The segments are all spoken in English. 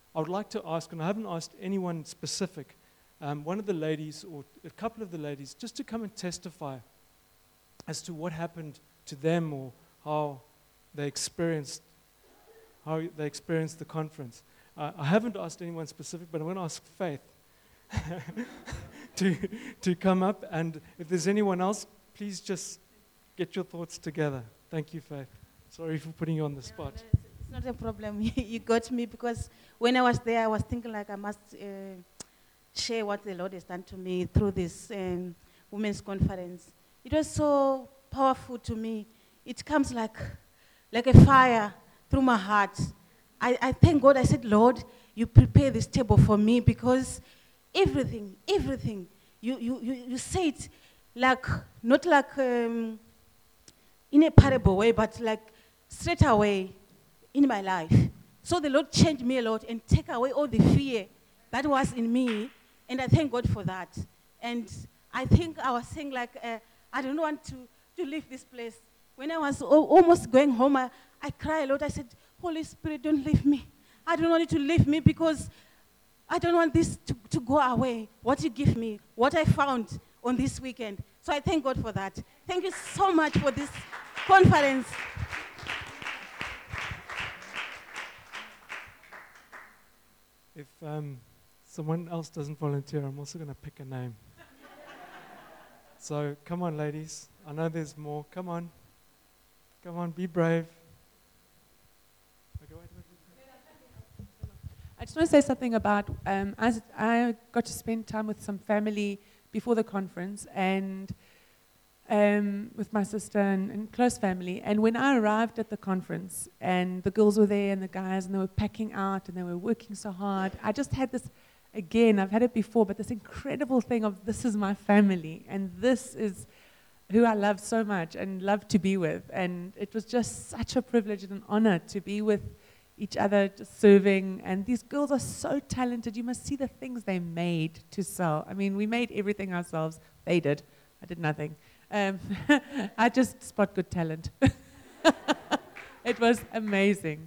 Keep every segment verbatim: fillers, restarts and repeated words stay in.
I would like to ask, and I haven't asked anyone specific, um, one of the ladies or a couple of the ladies, just to come and testify as to what happened to them or how they experienced how they experienced the conference. Uh, I haven't asked anyone specific, but I'm going to ask Faith to to come up, and if there's anyone else, please just get your thoughts together. Thank you, Faith. Sorry for putting you on the spot. No, no, it's not a problem. You got me, because when I was there, I was thinking like I must uh, share what the Lord has done to me through this um, women's conference. It was so powerful to me. It comes like, like a fire through my heart. I, I thank God. I said, Lord, you prepare this table for me, because everything, everything, you, you, you, you say it like, not like um, in a parable way, but like straight away in my life. So the Lord changed me a lot and take away all the fear that was in me, and I thank God for that. And I think I was saying like, uh, I don't want to, to leave this place. When I was o- almost going home, I, I cried a lot. I said, Holy Spirit, don't leave me. I don't want you to leave me, because I don't want this to, to go away. What you give me, what I found on this weekend. So I thank God for that. Thank you so much for this conference. If um, someone else doesn't volunteer, I'm also going to pick a name. So come on, ladies. I know there's more. Come on. Come on, be brave. Okay, wait, wait, wait. I just want to say something about, um, as I got to spend time with some family before the conference, and um, with my sister and, and close family. And when I arrived at the conference, and the girls were there and the guys, and they were packing out and they were working so hard, I just had this, again, I've had it before, but this incredible thing of, this is my family, and this is who I love so much and love to be with. And it was just such a privilege and an honor to be with each other, just serving. And these girls are so talented. You must see the things they made to sell. I mean, we made everything ourselves. They did. I did nothing. Um, I just spot good talent. It was amazing.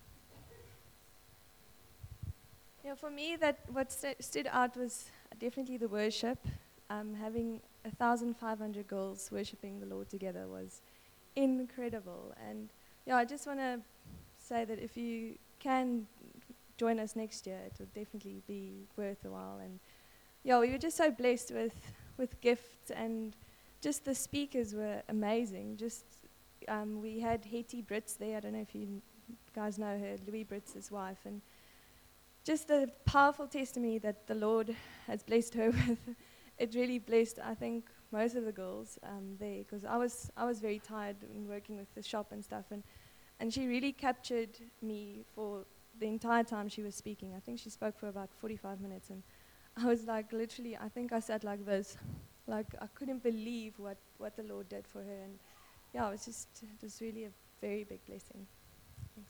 Yeah, for me, that what st- stood out was definitely the worship. Um, having one thousand five hundred girls worshiping the Lord together was incredible. And yeah, I just want to say that if you can join us next year, it will definitely be worth a while. And yeah, we were just so blessed with, with gifts, and just the speakers were amazing. Just um, we had Hetty Brits there. I don't know if you guys know her, Louis Brits' wife, and just the powerful testimony that the Lord has blessed her with. It really blessed, I think, most of the girls um, there, because I was I was very tired in working with the shop and stuff, and and she really captured me for the entire time she was speaking. I think she spoke for about forty-five minutes, and I was like, literally, I think I sat like this, like I couldn't believe what, what the Lord did for her, and yeah, it was just it was really a very big blessing. Thanks.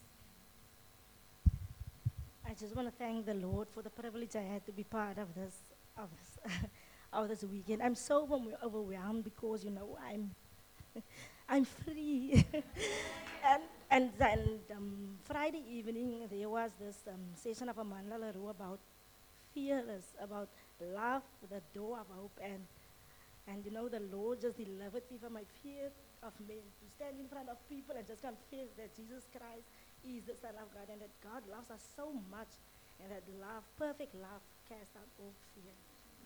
I just want to thank the Lord for the privilege I had to be part of this of this, of this weekend. I'm so overwhelmed- overwhelmed because, you know, I'm I'm free. and and then um, Friday evening there was this um, session of Amanda Leroux about fearless, about love, the door of hope, and and you know the Lord just delivered me from my fear of men to stand in front of people and just confess that Jesus Christ is the Son of God, and that God loves us so much, and that love, perfect love, casts out all fear.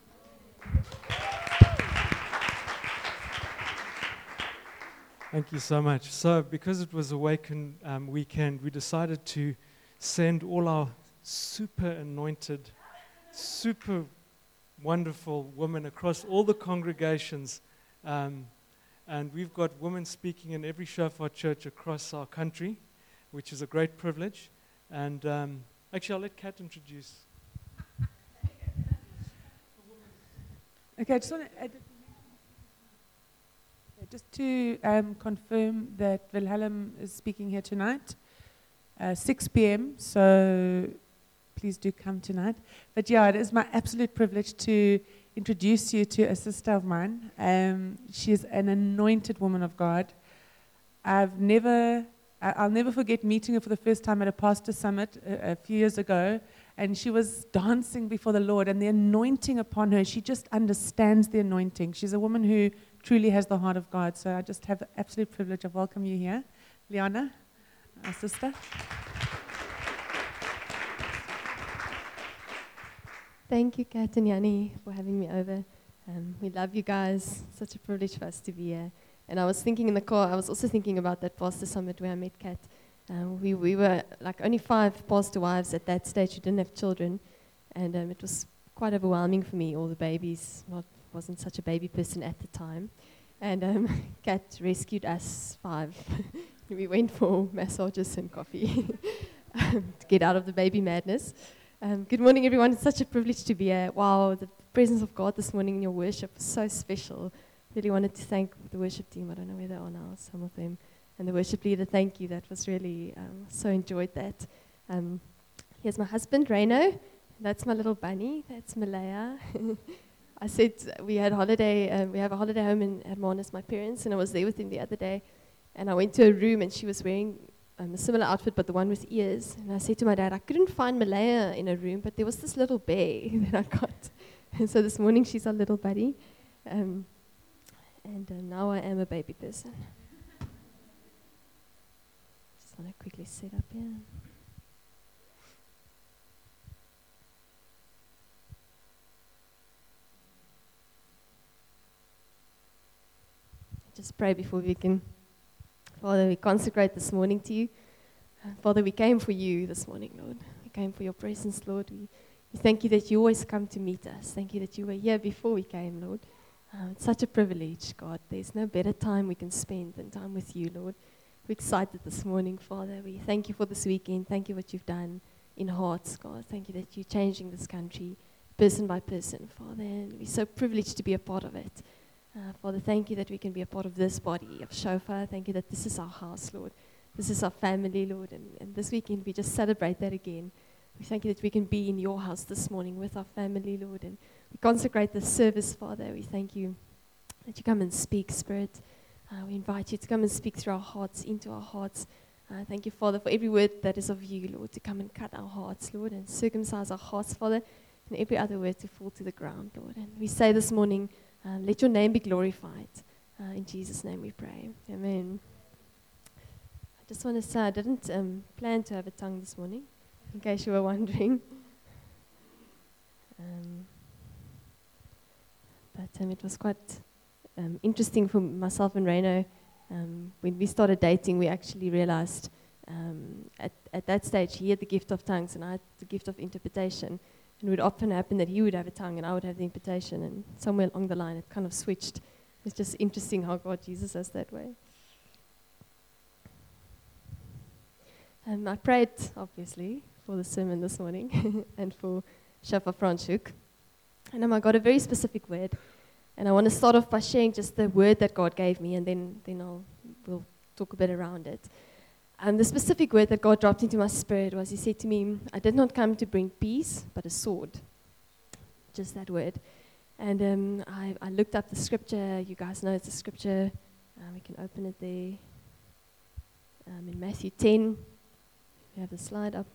Thank you so much. So, because it was Awaken um, weekend, we decided to send all our super anointed, super wonderful women across all the congregations. Um, and we've got women speaking in every Shofar church across our country, which is a great privilege. And um, actually, I'll let Kat introduce. Okay, I just want to add, just to um, confirm that Wilhelm is speaking here tonight, uh, six p.m., so please do come tonight. But yeah, it is my absolute privilege to introduce you to a sister of mine. Um, she is an anointed woman of God. I've never I- I'll never forget meeting her for the first time at a pastor summit a, a few years ago, and she was dancing before the Lord, and the anointing upon her, she just understands the anointing. She's a woman who truly has the heart of God. So I just have the absolute privilege of welcoming you here. Liana, our sister. Thank you, Kat and Yanni, for having me over. Um, we love you guys. Such a privilege for us to be here. And I was thinking in the car, I was also thinking about that pastor summit where I met Kat. Um, we, we were like only five pastor wives at that stage who didn't have children. And um, it was quite overwhelming for me, all the babies. Not, wasn't such a baby person at the time. And um, Kat rescued us five. We went for massages and coffee um, to get out of the baby madness. Um, good morning, everyone. It's such a privilege to be here. Wow, the presence of God this morning in your worship was so special. Really wanted to thank the worship team. I don't know where they are now, some of them. And the worship leader, thank you. That was really, um, so enjoyed that. Um, here's my husband, Reno. That's my little bunny. That's Malaya. I said we had holiday, um, we have a holiday home in Hermanus, my parents, and I was there with him the other day. And I went to a room and she was wearing um, a similar outfit, but the one with ears. And I said to my dad, I couldn't find Malaya in a room, but there was this little bear that I got. And so this morning she's our little buddy. Um, and uh, now I am a baby person. Just want to quickly set up here. Just pray before we begin. Father, we consecrate this morning to you. Uh, Father, we came for you this morning, Lord. We came for your presence, Lord. We, we thank you that you always come to meet us. Thank you that you were here before we came, Lord. Uh, it's such a privilege, God. There's no better time we can spend than time with you, Lord. We're excited this morning, Father. We thank you for this weekend. Thank you for what you've done in hearts, God. Thank you that you're changing this country person by person, Father. And we're so privileged to be a part of it. Uh, Father, thank you that we can be a part of this body of Shofar. Thank you that this is our house, Lord. This is our family, Lord. And, and this weekend we just celebrate that again. We thank you that we can be in your house this morning with our family, Lord. And we consecrate this service, Father. We thank you that you come and speak, Spirit. Uh, we invite you to come and speak through our hearts, into our hearts. Uh, thank you, Father, for every word that is of you, Lord, to come and cut our hearts, Lord, and circumcise our hearts, Father, and every other word to fall to the ground, Lord. And we say this morning, Um, let your name be glorified. Uh, in Jesus' name we pray. Amen. I just want to say I didn't um, plan to have a tongue this morning, in case you were wondering. Um, but um, it was quite um, interesting for myself and Reno. Um, when we started dating, we actually realized um, at, at that stage he had the gift of tongues and I had the gift of interpretation. And it would often happen that he would have a tongue and I would have the interpretation, and somewhere along the line it kind of switched. It's just interesting how God uses us that way. Um, I prayed, obviously, for the sermon this morning and for Shofar Franschhoek. And um, I got a very specific word. And I want to start off by sharing just the word that God gave me, and then, then I'll, we'll talk a bit around it. Um, the specific word that God dropped into my spirit was, he said to me, I did not come to bring peace, but a sword. Just that word. And um, I, I looked up the scripture. You guys know it's a scripture. Um, we can open it there. Um, in Matthew ten. We have the slide up.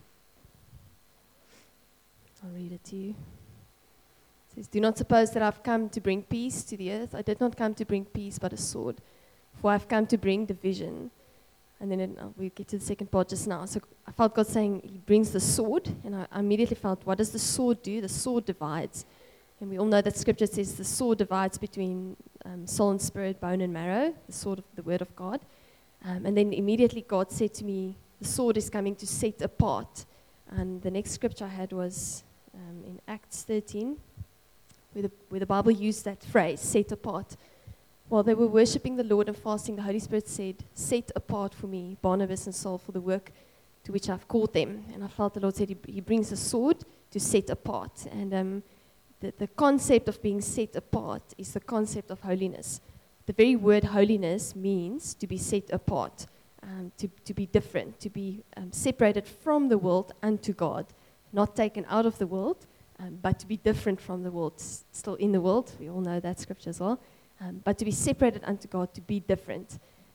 I'll read it to you. It says, do not suppose that I've come to bring peace to the earth. I did not come to bring peace, but a sword. For I've come to bring division. And then it, uh, we get to the second part just now. So I felt God saying he brings the sword. And I, I immediately felt, what does the sword do? The sword divides. And we all know that scripture says the sword divides between um, soul and spirit, bone and marrow, the sword of the word of God. Um, and then immediately God said to me, the sword is coming to set apart. And the next scripture I had was um, in Acts thirteen, where the, where the Bible used that phrase, set apart. While they were worshiping the Lord and fasting, the Holy Spirit said, set apart for me Barnabas and Saul for the work to which I've called them. And I felt the Lord said he, he brings a sword to set apart. And um, the, the concept of being set apart is the concept of holiness. The very word holiness means to be set apart, um, to, to be different, to be um, separated from the world unto God, not taken out of the world, um, but to be different from the world, S- still in the world. We all know that scripture as well. Um, but to be separated unto God, to be different.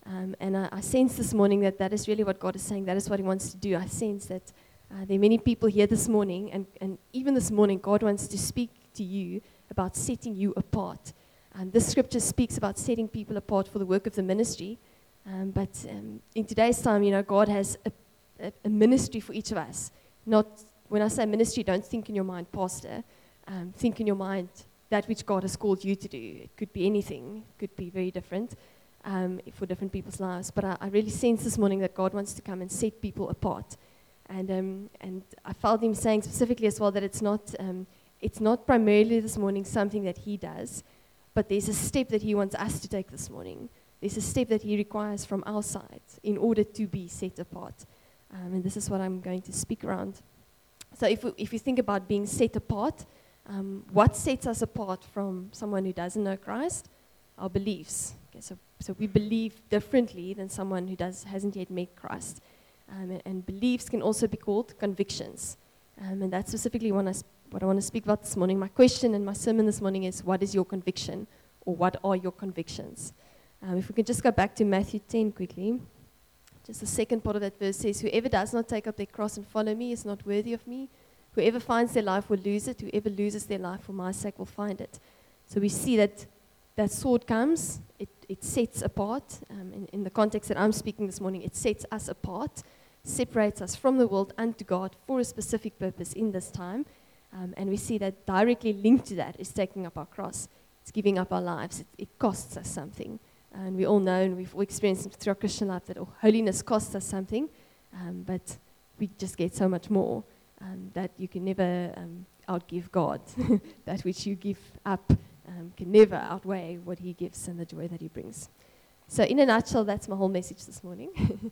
Um, and I, I sense this morning that that is really what God is saying. That is what He wants to do. I sense that uh, there are many people here this morning, and, and even this morning, God wants to speak to you about setting you apart. Um, this scripture speaks about setting people apart for the work of the ministry. Um, but um, in today's time, you know, God has a, a, a ministry for each of us. Not, when I say ministry, don't think in your mind, pastor. Um, think in your mind that which God has called you to do. It could be anything. It could be very different um, for different people's lives. But I, I really sense this morning that God wants to come and set people apart. And um, and I felt Him saying specifically as well that it's not um, it's not primarily this morning something that He does, but there's a step that He wants us to take this morning. There's a step that He requires from our side in order to be set apart. Um, and this is what I'm going to speak around. So if we, if you think about being set apart, um, what sets us apart from someone who doesn't know Christ? Our beliefs. Okay, so, so we believe differently than someone who does, hasn't yet met Christ. Um, and, and beliefs can also be called convictions. Um, and that's specifically what I, what I want to speak about this morning. My question in my sermon this morning is, what is your conviction? Or what are your convictions? Um, if we could just go back to Matthew ten quickly. Just the second part of that verse says, whoever does not take up their cross and follow me is not worthy of me. Whoever finds their life will lose it. Whoever loses their life for my sake will find it. So we see that that sword comes, it, it sets apart. Um, in, in the context that I'm speaking this morning, it sets us apart, separates us from the world unto God for a specific purpose in this time. Um, and we see that directly linked to that is taking up our cross. It's giving up our lives. It, it costs us something. And we all know, and we've all experienced through our Christian life, that holiness costs us something, um, but we just get so much more um, that you can never um, outgive God. That which you give up um, can never outweigh what He gives and the joy that He brings. So in a nutshell, that's my whole message this morning,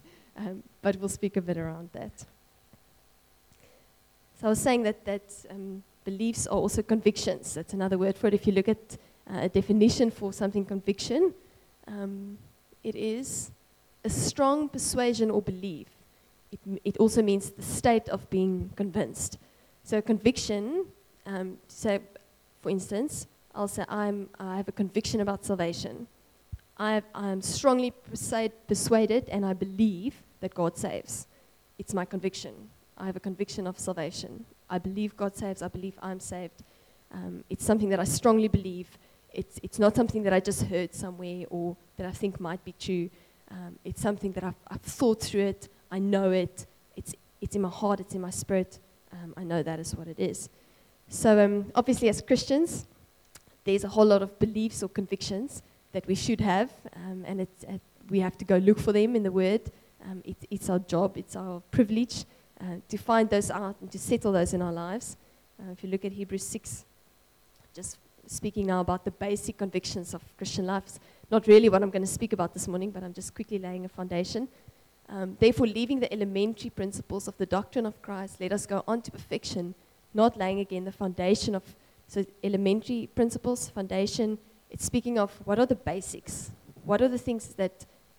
um, but we'll speak a bit around that. So I was saying that, that um, beliefs are also convictions. That's another word for it. If you look at uh, a definition for something conviction, Um, it is a strong persuasion or belief. It, it also means the state of being convinced. So conviction, um, say, for instance, I'll say I'm, I have a conviction about salvation. I am strongly persuade, persuaded and I believe that God saves. It's my conviction. I have a conviction of salvation. I believe God saves. I believe I'm saved. Um, it's something that I strongly believe. It's, it's not something that I just heard somewhere or that I think might be true. Um, it's something that I've, I've thought through it. I know it. It's, it's in my heart. It's in my spirit. Um, I know that is what it is. So um, obviously as Christians, there's a whole lot of beliefs or convictions that we should have, um, and it's, uh, we have to go look for them in the Word. Um, it, it's our job. It's our privilege uh, to find those out and to settle those in our lives. Uh, if you look at Hebrews six, just speaking now about the basic convictions of Christian life. It's not really what I'm going to speak about this morning, but I'm just quickly laying a foundation. Um, Therefore, leaving the elementary principles of the doctrine of Christ, let us go on to perfection, not laying again the foundation of, so elementary principles, foundation, it's speaking of what are the basics, what are the things that,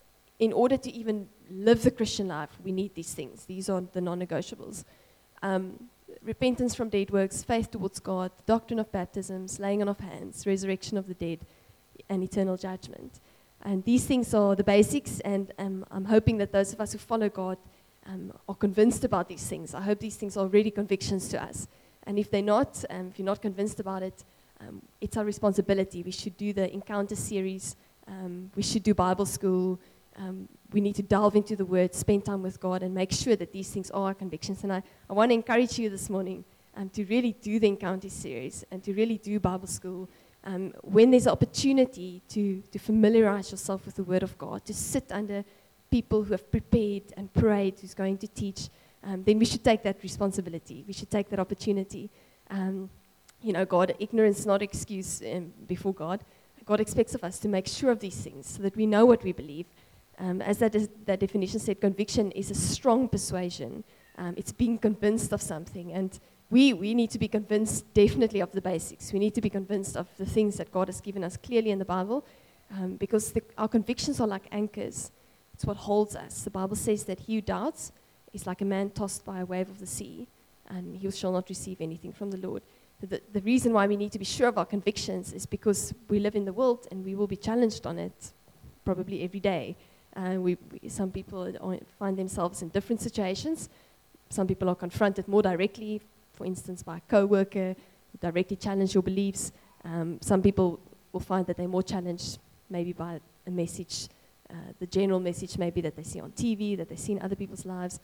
in order to even live the Christian life, we need these things. These are the non-negotiables. Um, repentance from dead works, faith towards God, doctrine of baptisms, laying on of hands, resurrection of the dead, and eternal judgment. And these things are the basics, and um, I'm hoping that those of us who follow God um, are convinced about these things. I hope these things are already convictions to us. And if they're not, um, if you're not convinced about it, um, it's our responsibility. We should do the Encounter series. Um, we should do Bible school. Um, we need to delve into the Word, spend time with God, and make sure that these things are our convictions. And I, I want to encourage you this morning um, to really do the Encounter series and to really do Bible school. Um, when there's an opportunity to, to familiarize yourself with the Word of God, to sit under people who have prepared and prayed, who's going to teach, um, then we should take that responsibility. We should take that opportunity. Um, you know, God, ignorance is not excuse um, before God. God expects of us to make sure of these things so that we know what we believe. Um, as that, is, that definition said, conviction is a strong persuasion. Um, it's being convinced of something. And we, we need to be convinced definitely of the basics. We need to be convinced of the things that God has given us clearly in the Bible, um, because the, our convictions are like anchors. It's what holds us. The Bible says that he who doubts is like a man tossed by a wave of the sea, and he shall not receive anything from the Lord. The, the reason why we need to be sure of our convictions is because we live in the world and we will be challenged on it probably every day. Uh, we, we, some people are- find themselves in different situations. Some people are confronted more directly, for instance, by a co-worker, who directly challenge your beliefs. Um, some people will find that they're more challenged maybe by a message, uh, the general message maybe that they see on T V, that they see in other people's lives.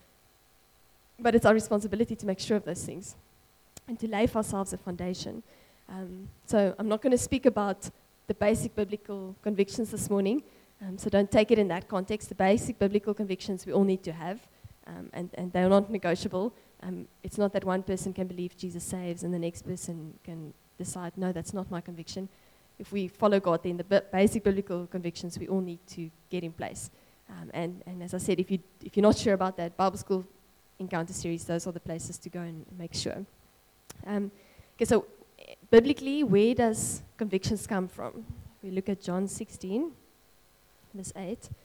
But it's our responsibility to make sure of those things and to lay for ourselves a foundation. Um, so I'm not going to speak about the basic biblical convictions this morning, um, so don't take it in that context. The basic biblical convictions we all need to have, um, and, and they're not negotiable. Um, it's not that one person can believe Jesus saves and the next person can decide, no, that's not my conviction. If we follow God, then the b- basic biblical convictions we all need to get in place. Um, and, and as I said, if, you, if you're not sure about that, Bible School Encounter Series, those are the places to go and make sure. Um, okay, so eh, biblically, where does convictions come from? We look at John sixteen, verse eight. It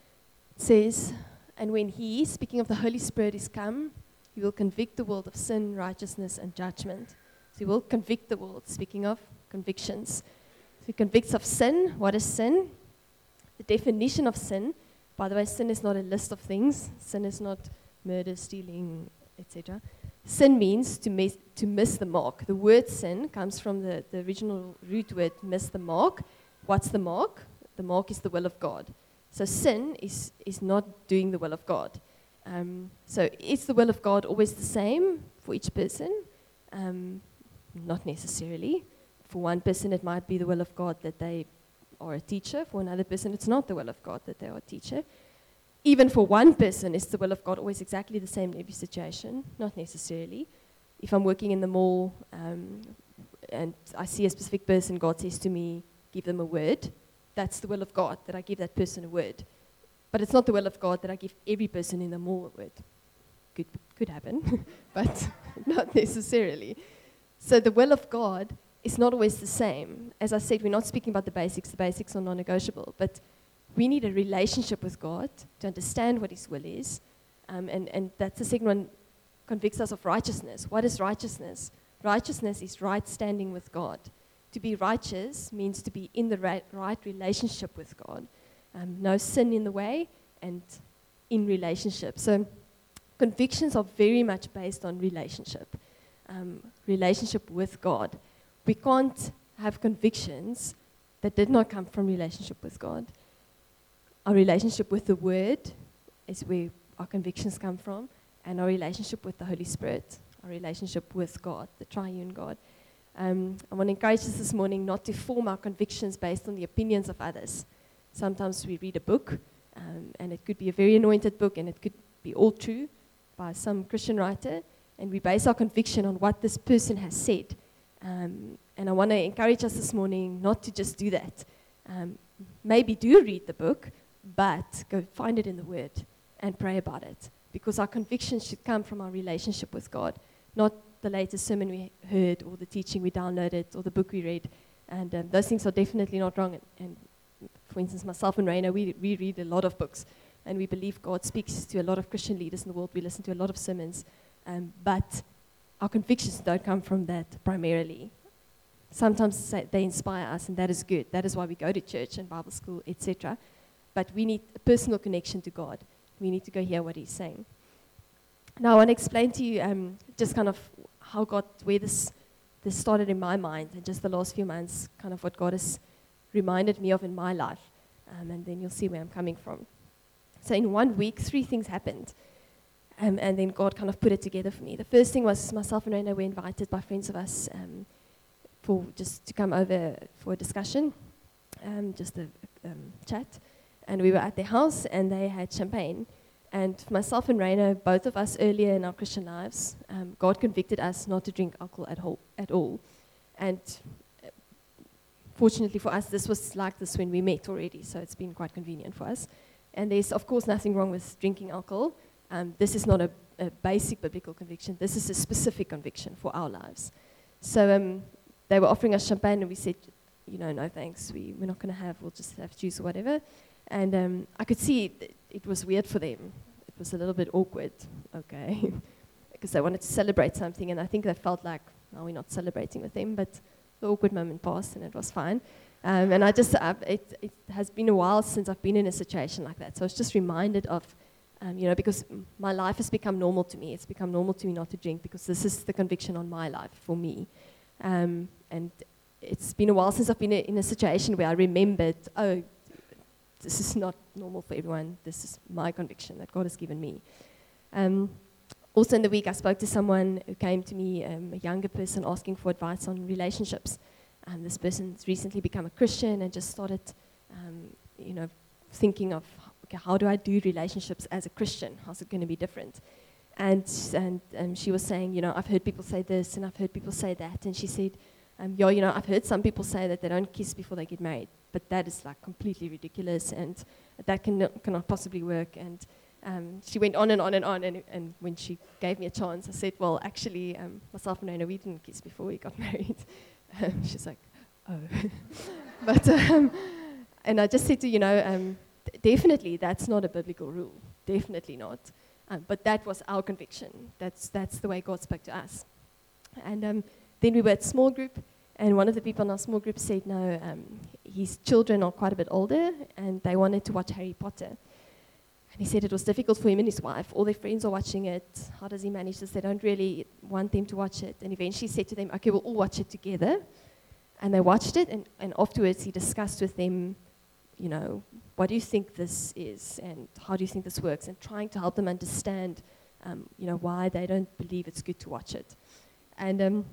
says, and when he, speaking of the Holy Spirit, is come, he will convict the world of sin, righteousness, and judgment. So he will convict the world, speaking of convictions. So he convicts of sin. What is sin? The definition of sin, by the way, sin is not a list of things. Sin is not murder, stealing, et cetera. Sin means to miss, to miss the mark. The word sin comes from the, the original root word, miss the mark. What's the mark? The mark is the will of God. So sin is, is not doing the will of God. Um, so is the will of God always the same for each person? Um, not necessarily. For one person, it might be the will of God that they are a teacher. For another person, it's not the will of God that they are a teacher. Even for one person, is the will of God always exactly the same in every situation? Not necessarily. If I'm working in the mall um, and I see a specific person, God says to me, give them a word. That's the will of God, that I give that person a word. But it's not the will of God that I give every person in the mall a word. Could, could happen, but not necessarily. So the will of God is not always the same. As I said, we're not speaking about the basics. The basics are non-negotiable. But we need a relationship with God to understand what his will is. Um, and, and that's the second one, convicts us of righteousness. What is righteousness? Righteousness is right standing with God. To be righteous means to be in the right, right relationship with God. Um, no sin in the way and in relationship. So convictions are very much based on relationship. Um, relationship with God. We can't have convictions that did not come from relationship with God. Our relationship with the Word is where our convictions come from, and our relationship with the Holy Spirit, our relationship with God, the triune God. Um, I want to encourage us this morning not to form our convictions based on the opinions of others. Sometimes we read a book, um, and it could be a very anointed book, and it could be all true by some Christian writer, and we base our conviction on what this person has said. Um, and I want to encourage us this morning not to just do that. Um, maybe do read the book, but go find it in the Word and pray about it, because our convictions should come from our relationship with God, not the latest sermon we heard or the teaching we downloaded or the book we read. And um, those things are definitely not wrong. And, and for instance, myself and Raina, we, we read a lot of books, and we believe God speaks to a lot of Christian leaders in the world. We listen to a lot of sermons, um, but our convictions don't come from that primarily. Sometimes they inspire us, and that is good. That is why we go to church and Bible school, et cetera. But we need a personal connection to God. We need to go hear what he's saying. Now, I want to explain to you um, just kind of how God, where this, this started in my mind, and just the last few months, kind of what God has reminded me of in my life. Um, and then you'll see where I'm coming from. So in one week, three things happened. Um, and then God kind of put it together for me. The first thing was myself and Raina were invited by friends of us um, for just to come over for a discussion, um, just a um, chat. And we were at their house, and they had champagne. And myself and Raina, both of us earlier in our Christian lives, um, God convicted us not to drink alcohol at all. At all. And uh, fortunately for us, this was like this when we met already, so it's been quite convenient for us. And there's, of course, nothing wrong with drinking alcohol. Um, this is not a, a basic biblical conviction. This is a specific conviction for our lives. So um, they were offering us champagne, and we said, you know, no thanks. We, we're not going to have, we'll just have juice or whatever. And um, I could see it, it was weird for them. It was a little bit awkward, okay, because they wanted to celebrate something, and I think they felt like, no, we're not celebrating with them, but the awkward moment passed, and it was fine. Um, and I just, uh, it, it has been a while since I've been in a situation like that. So I was just reminded of, um, you know, because my life has become normal to me. It's become normal to me not to drink because this is the conviction on my life for me. Um, and it's been a while since I've been in a situation where I remembered, oh, this is not normal for everyone. This is my conviction that God has given me. Um, also in the week, I spoke to someone who came to me, um, a younger person, asking for advice on relationships. And this person's recently become a Christian and just started, um, you know, thinking of, okay, how do I do relationships as a Christian? How's it going to be different? And and um, she was saying, you know, I've heard people say this and I've heard people say that. And she said, um, yeah, you know, I've heard some people say that they don't kiss before they get married, but that is like completely ridiculous and that can, cannot possibly work. And um, she went on and on and on. And, and when she gave me a chance, I said, well, actually, um, myself and Raina, we didn't kiss before we got married. Um, she's like, oh. but, um, and I just said to, you know, um, d- definitely that's not a biblical rule. Definitely not. Um, but that was our conviction. That's, that's the way God spoke to us. And um, then we were at small group, and one of the people in our small group said, no, um, his children are quite a bit older, and they wanted to watch Harry Potter. And he said it was difficult for him and his wife. All their friends are watching it. How does he manage this? They don't really want them to watch it. And eventually he said to them, okay, we'll all watch it together. And they watched it, and, and afterwards he discussed with them, you know, what do you think this is, and how do you think this works, and trying to help them understand, um, you know, why they don't believe it's good to watch it. And um,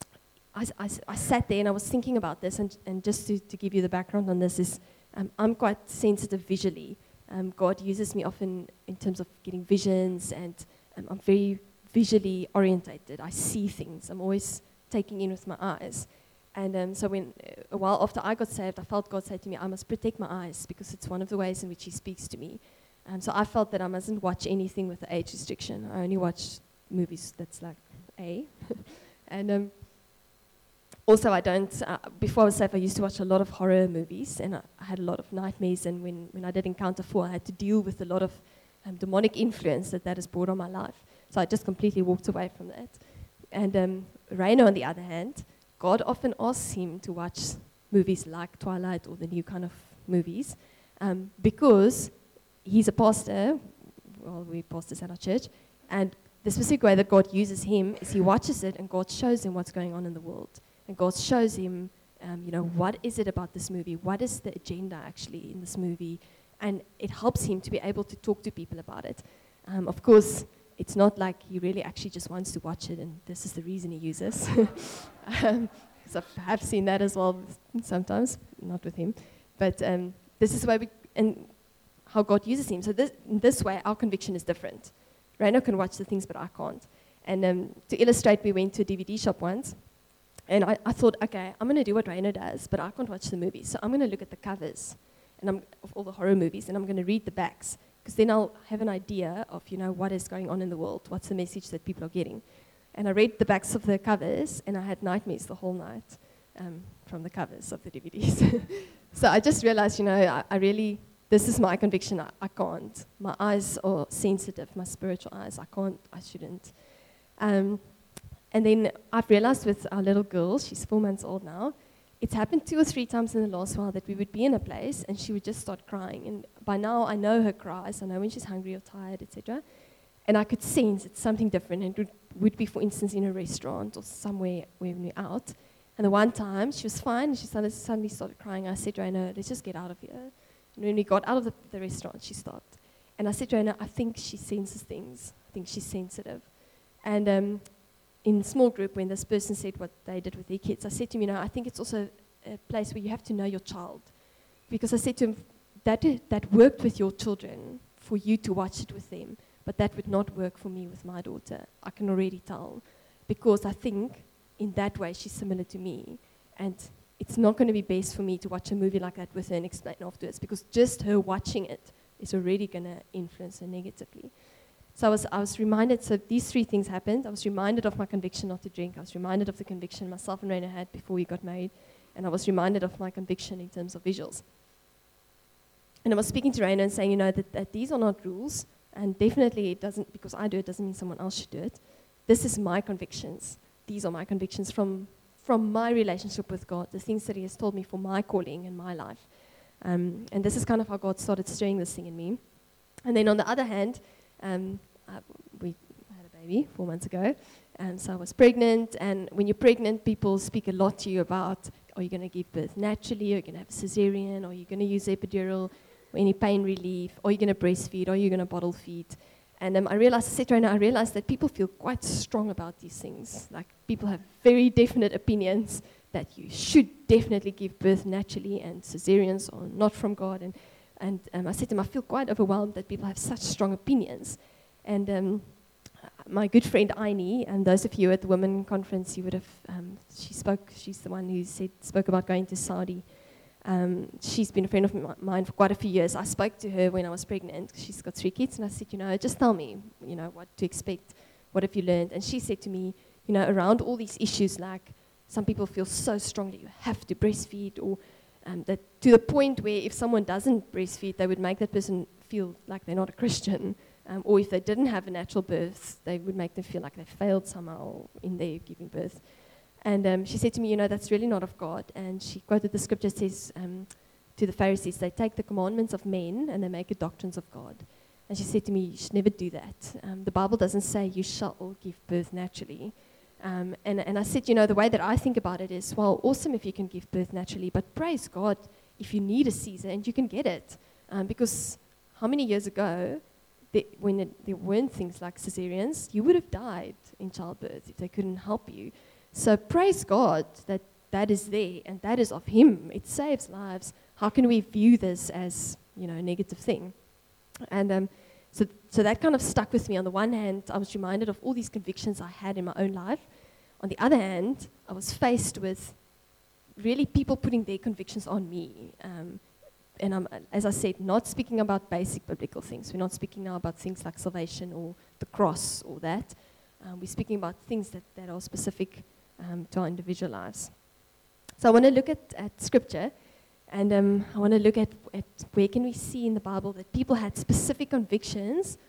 I, I, I sat there and I was thinking about this, and, and just to, to give you the background on this is, um, I'm quite sensitive visually. Um, God uses me often in terms of getting visions, and um, I'm very visually orientated. I see things. I'm always taking in with my eyes. And um, so when, uh, a while after I got saved, I felt God say to me, I must protect my eyes because it's one of the ways in which he speaks to me. Um, so I felt that I mustn't watch anything with the age restriction. I only watch movies that's like A. and um, also I don't, uh, before I was saved, I used to watch a lot of horror movies, and I, I had a lot of nightmares, and when, when I did Encounter four, I had to deal with a lot of um, demonic influence that that has brought on my life. So I just completely walked away from that. And um, Rainer, on the other hand, God often asks him to watch movies like Twilight or the new kind of movies um, because he's a pastor, well, we're pastors at our church, and the specific way that God uses him is he watches it and God shows him what's going on in the world. And God shows him, um, you know, what is it about this movie? What is the agenda actually in this movie? And it helps him to be able to talk to people about it. Um, of course, it's not like he really actually just wants to watch it, and this is the reason he uses. um, so I have seen that as well sometimes, not with him. But um, this is why we, and how God uses him. So this, in this way, our conviction is different. Rainer can watch the things, but I can't. And um, to illustrate, we went to a D V D shop once, and I, I thought, okay, I'm going to do what Rainer does, but I can't watch the movies. So I'm going to look at the covers and I'm, of all the horror movies, and I'm going to read the backs. Because then I'll have an idea of, you know, what is going on in the world, what's the message that people are getting. And I read the backs of the covers, and I had nightmares the whole night um, from the covers of the D V Ds. So I just realized, you know, I, I really, this is my conviction, I, I can't. My eyes are sensitive, my spiritual eyes, I can't, I shouldn't. Um, and then I've realized with our little girl, she's four months old now, it's happened two or three times in the last while that we would be in a place and she would just start crying. And by now I know her cries. I know when she's hungry or tired, et cetera. And I could sense it's something different. And it would, would be, for instance, in a restaurant or somewhere when we were out. And the one time she was fine and she suddenly, suddenly started crying. I said to Raina, let's just get out of here. And when we got out of the, the restaurant, she stopped. And I said to Raina, I think she senses things. I think she's sensitive. And um, in small group, when this person said what they did with their kids, I said to him, you know, I think it's also a place where you have to know your child. Because I said to him, that, that worked with your children for you to watch it with them, but that would not work for me with my daughter. I can already tell. Because I think in that way she's similar to me. And it's not going to be best for me to watch a movie like that with her and explain afterwards, because just her watching it is already going to influence her negatively. So I was, I was reminded, so these three things happened. I was reminded of my conviction not to drink. I was reminded of the conviction myself and Raina had before we got married. And I was reminded of my conviction in terms of visuals. And I was speaking to Raina and saying, you know, that, that these are not rules. And definitely it doesn't, because I do it, doesn't mean someone else should do it. This is my convictions. These are my convictions from from my relationship with God, the things that He has told me for my calling and my life. Um, and this is kind of how God started stirring this thing in me. And then on the other hand, um, I, we had a baby four months ago, and so I was pregnant. And when you're pregnant, people speak a lot to you about, are you going to give birth naturally? Are you going to have a cesarean? Are you going to use epidural? Or any pain relief? Are you going to breastfeed? Are you going to bottle feed? And um, I realized, I said right now, I realized that people feel quite strong about these things. Like, people have very definite opinions that you should definitely give birth naturally, and cesareans are not from God. And, and um, I said to them, I feel quite overwhelmed that people have such strong opinions. And um, my good friend Aini, and those of you at the Women Conference, you would have, um, she spoke, she's the one who said, spoke about going to Saudi. Um, she's been a friend of m- mine for quite a few years. I spoke to her when I was pregnant. She's got three kids, and I said, you know, just tell me, you know, what to expect. What have you learned? And she said to me, you know, around all these issues, like some people feel so strongly you have to breastfeed, or um, that to the point where if someone doesn't breastfeed, they would make that person feel like they're not a Christian. Um, or if they didn't have a natural birth, they would make them feel like they failed somehow in their giving birth. And um, she said to me, you know, that's really not of God. And she quoted the scripture, says um, to the Pharisees, they take the commandments of men and they make it doctrines of God. And she said to me, you should never do that. Um, the Bible doesn't say you shall give birth naturally. Um, and, and I said, you know, the way that I think about it is, well, awesome if you can give birth naturally, but praise God if you need a Caesar and you can get it. Um, because how many years ago, they, when it, there weren't things like cesareans, you would have died in childbirth if they couldn't help you. So praise God that that is there and that is of Him. It saves lives. How can we view this as, you know, a negative thing? And um, so, so that kind of stuck with me. On the one hand, I was reminded of all these convictions I had in my own life. On the other hand, I was faced with really people putting their convictions on me. Um, and I'm, as I said, not speaking about basic biblical things. We're not speaking now about things like salvation or the cross or that. Um, we're speaking about things that, that are specific Um, to our individual lives. So I want to look at, at scripture, and um, I want to look at, at where can we see in the Bible that people had specific convictions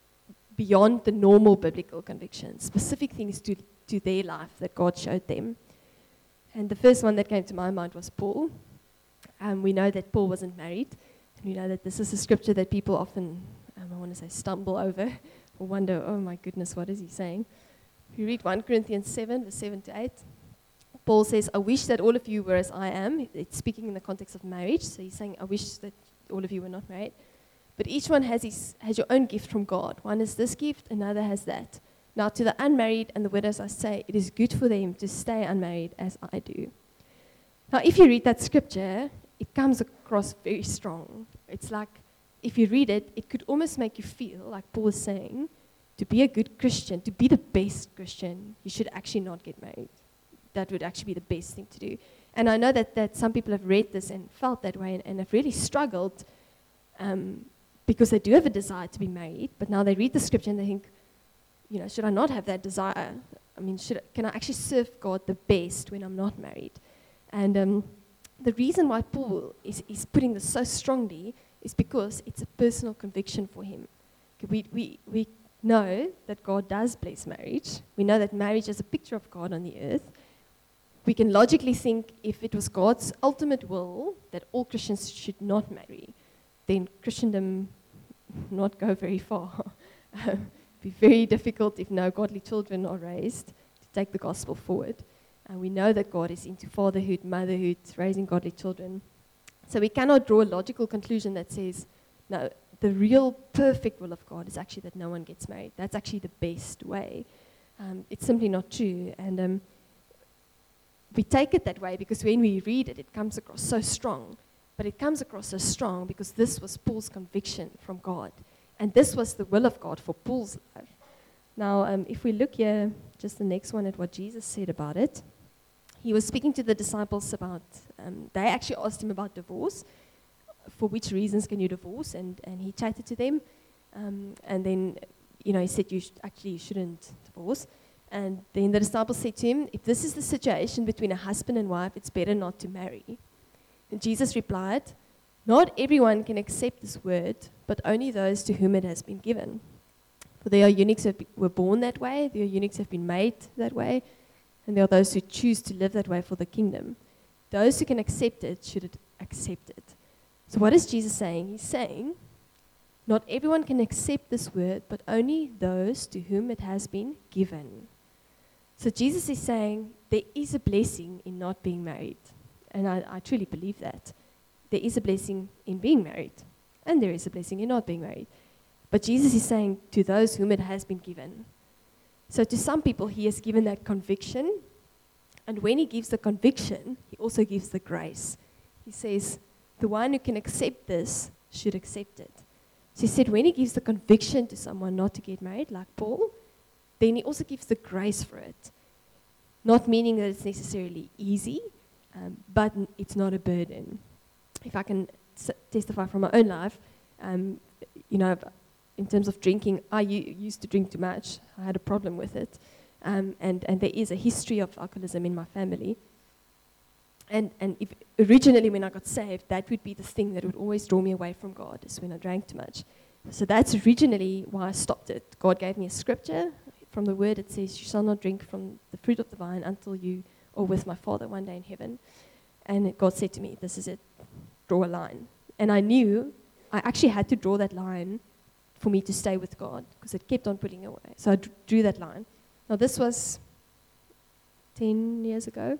beyond the normal biblical convictions, specific things to, to their life that God showed them. And the first one that came to my mind was Paul. Um, we know that Paul wasn't married, and we know that this is a scripture that people often, um, I want to say, stumble over or wonder, oh my goodness, what is he saying? If you read First Corinthians seven, verse seven to eight, Paul says, I wish that all of you were as I am. It's speaking in the context of marriage. So he's saying, I wish that all of you were not married. But each one has, his, has your own gift from God. One has this gift, another has that. Now to the unmarried and the widows I say, it is good for them to stay unmarried as I do. Now if you read that scripture, it comes across very strong. It's like, if you read it, it could almost make you feel like Paul is saying, to be a good Christian, to be the best Christian, you should actually not get married. That would actually be the best thing to do. And I know that, that some people have read this and felt that way and, and have really struggled um, because they do have a desire to be married, but now they read the scripture and they think, you know, should I not have that desire? I mean, should I, can I actually serve God the best when I'm not married? And um, the reason why Paul is, is putting this so strongly is because it's a personal conviction for him. We, we, we know that God does bless marriage. We know that marriage is a picture of God on the earth. We can logically think if it was God's ultimate will that all Christians should not marry, then Christendom would not go very far. It would be very difficult if no godly children are raised to take the gospel forward. And we know that God is into fatherhood, motherhood, raising godly children. So we cannot draw a logical conclusion that says, no, the real perfect will of God is actually that no one gets married. That's actually the best way. Um, it's simply not true. And um, we take it that way because when we read it, it comes across so strong. But it comes across so strong because this was Paul's conviction from God. And this was the will of God for Paul's life. Now, um, if we look here, just the next one at what Jesus said about it, he was speaking to the disciples about, um, they actually asked him about divorce. For which reasons can you divorce? And, and he chatted to them. Um, and then, you know, he said, you sh- actually, you shouldn't divorce. And then the disciples said to him, if this is the situation between a husband and wife, it's better not to marry. And Jesus replied, not everyone can accept this word, but only those to whom it has been given. For there are eunuchs who be, were born that way, there are eunuchs who have been made that way, and there are those who choose to live that way for the kingdom. Those who can accept it should accept it. So what is Jesus saying? He's saying, not everyone can accept this word, but only those to whom it has been given. So Jesus is saying there is a blessing in not being married. And I, I truly believe that. There is a blessing in being married. And there is a blessing in not being married. But Jesus is saying to those whom it has been given. So to some people, he has given that conviction. And when he gives the conviction, he also gives the grace. He says, the one who can accept this should accept it. So he said, when he gives the conviction to someone not to get married, like Paul, then he also gives the grace for it. Not meaning that it's necessarily easy, um, but n- it's not a burden. If I can s- testify from my own life, um, you know, in terms of drinking, I u- used to drink too much. I had a problem with it. Um, and, and there is a history of alcoholism in my family. And, and if originally when I got saved, that would be the thing that would always draw me away from God, is when I drank too much. So that's originally why I stopped it. God gave me a scripture from the word. It says, you shall not drink from the fruit of the vine until you are with my Father one day in heaven. And God said to me, this is it, draw a line. And I knew I actually had to draw that line for me to stay with God, because it kept on pulling away. So I d- drew that line. Now this was ten years ago.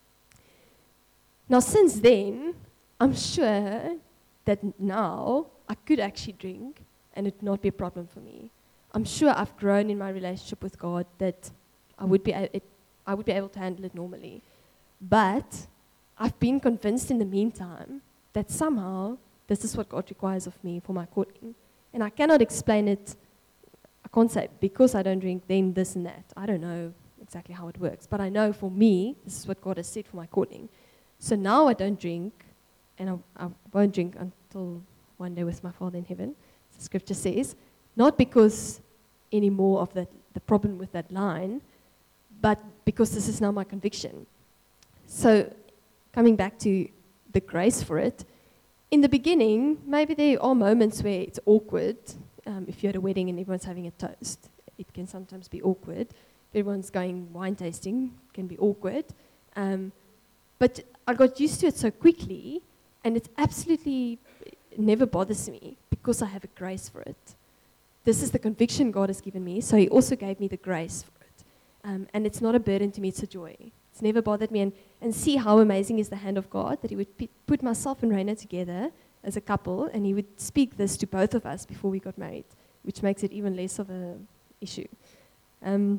Now since then, I'm sure that now I could actually drink and it not be a problem for me. I'm sure I've grown in my relationship with God that I would be, a- it, I would be able to handle it normally. But I've been convinced in the meantime that somehow this is what God requires of me for my calling. And I cannot explain it. I can't say because I don't drink, then this and that. I don't know exactly how it works. But I know for me, this is what God has said for my calling. So now I don't drink, and I, I won't drink until one day with my Father in heaven, the scripture says, not because any more of that, the problem with that line, but because this is now my conviction. So coming back to the grace for it, in the beginning, maybe there are moments where it's awkward. Um, if you're at a wedding and everyone's having a toast, it can sometimes be awkward. If everyone's going wine tasting, it can be awkward. Um, but I got used to it so quickly, and it absolutely never bothers me because I have a grace for it. This is the conviction God has given me, so he also gave me the grace for it. Um, and it's not a burden to me, it's a joy. It's never bothered me. And, and see how amazing is the hand of God, that he would p- put myself and Raina together as a couple, and he would speak this to both of us before we got married, which makes it even less of an issue. Um,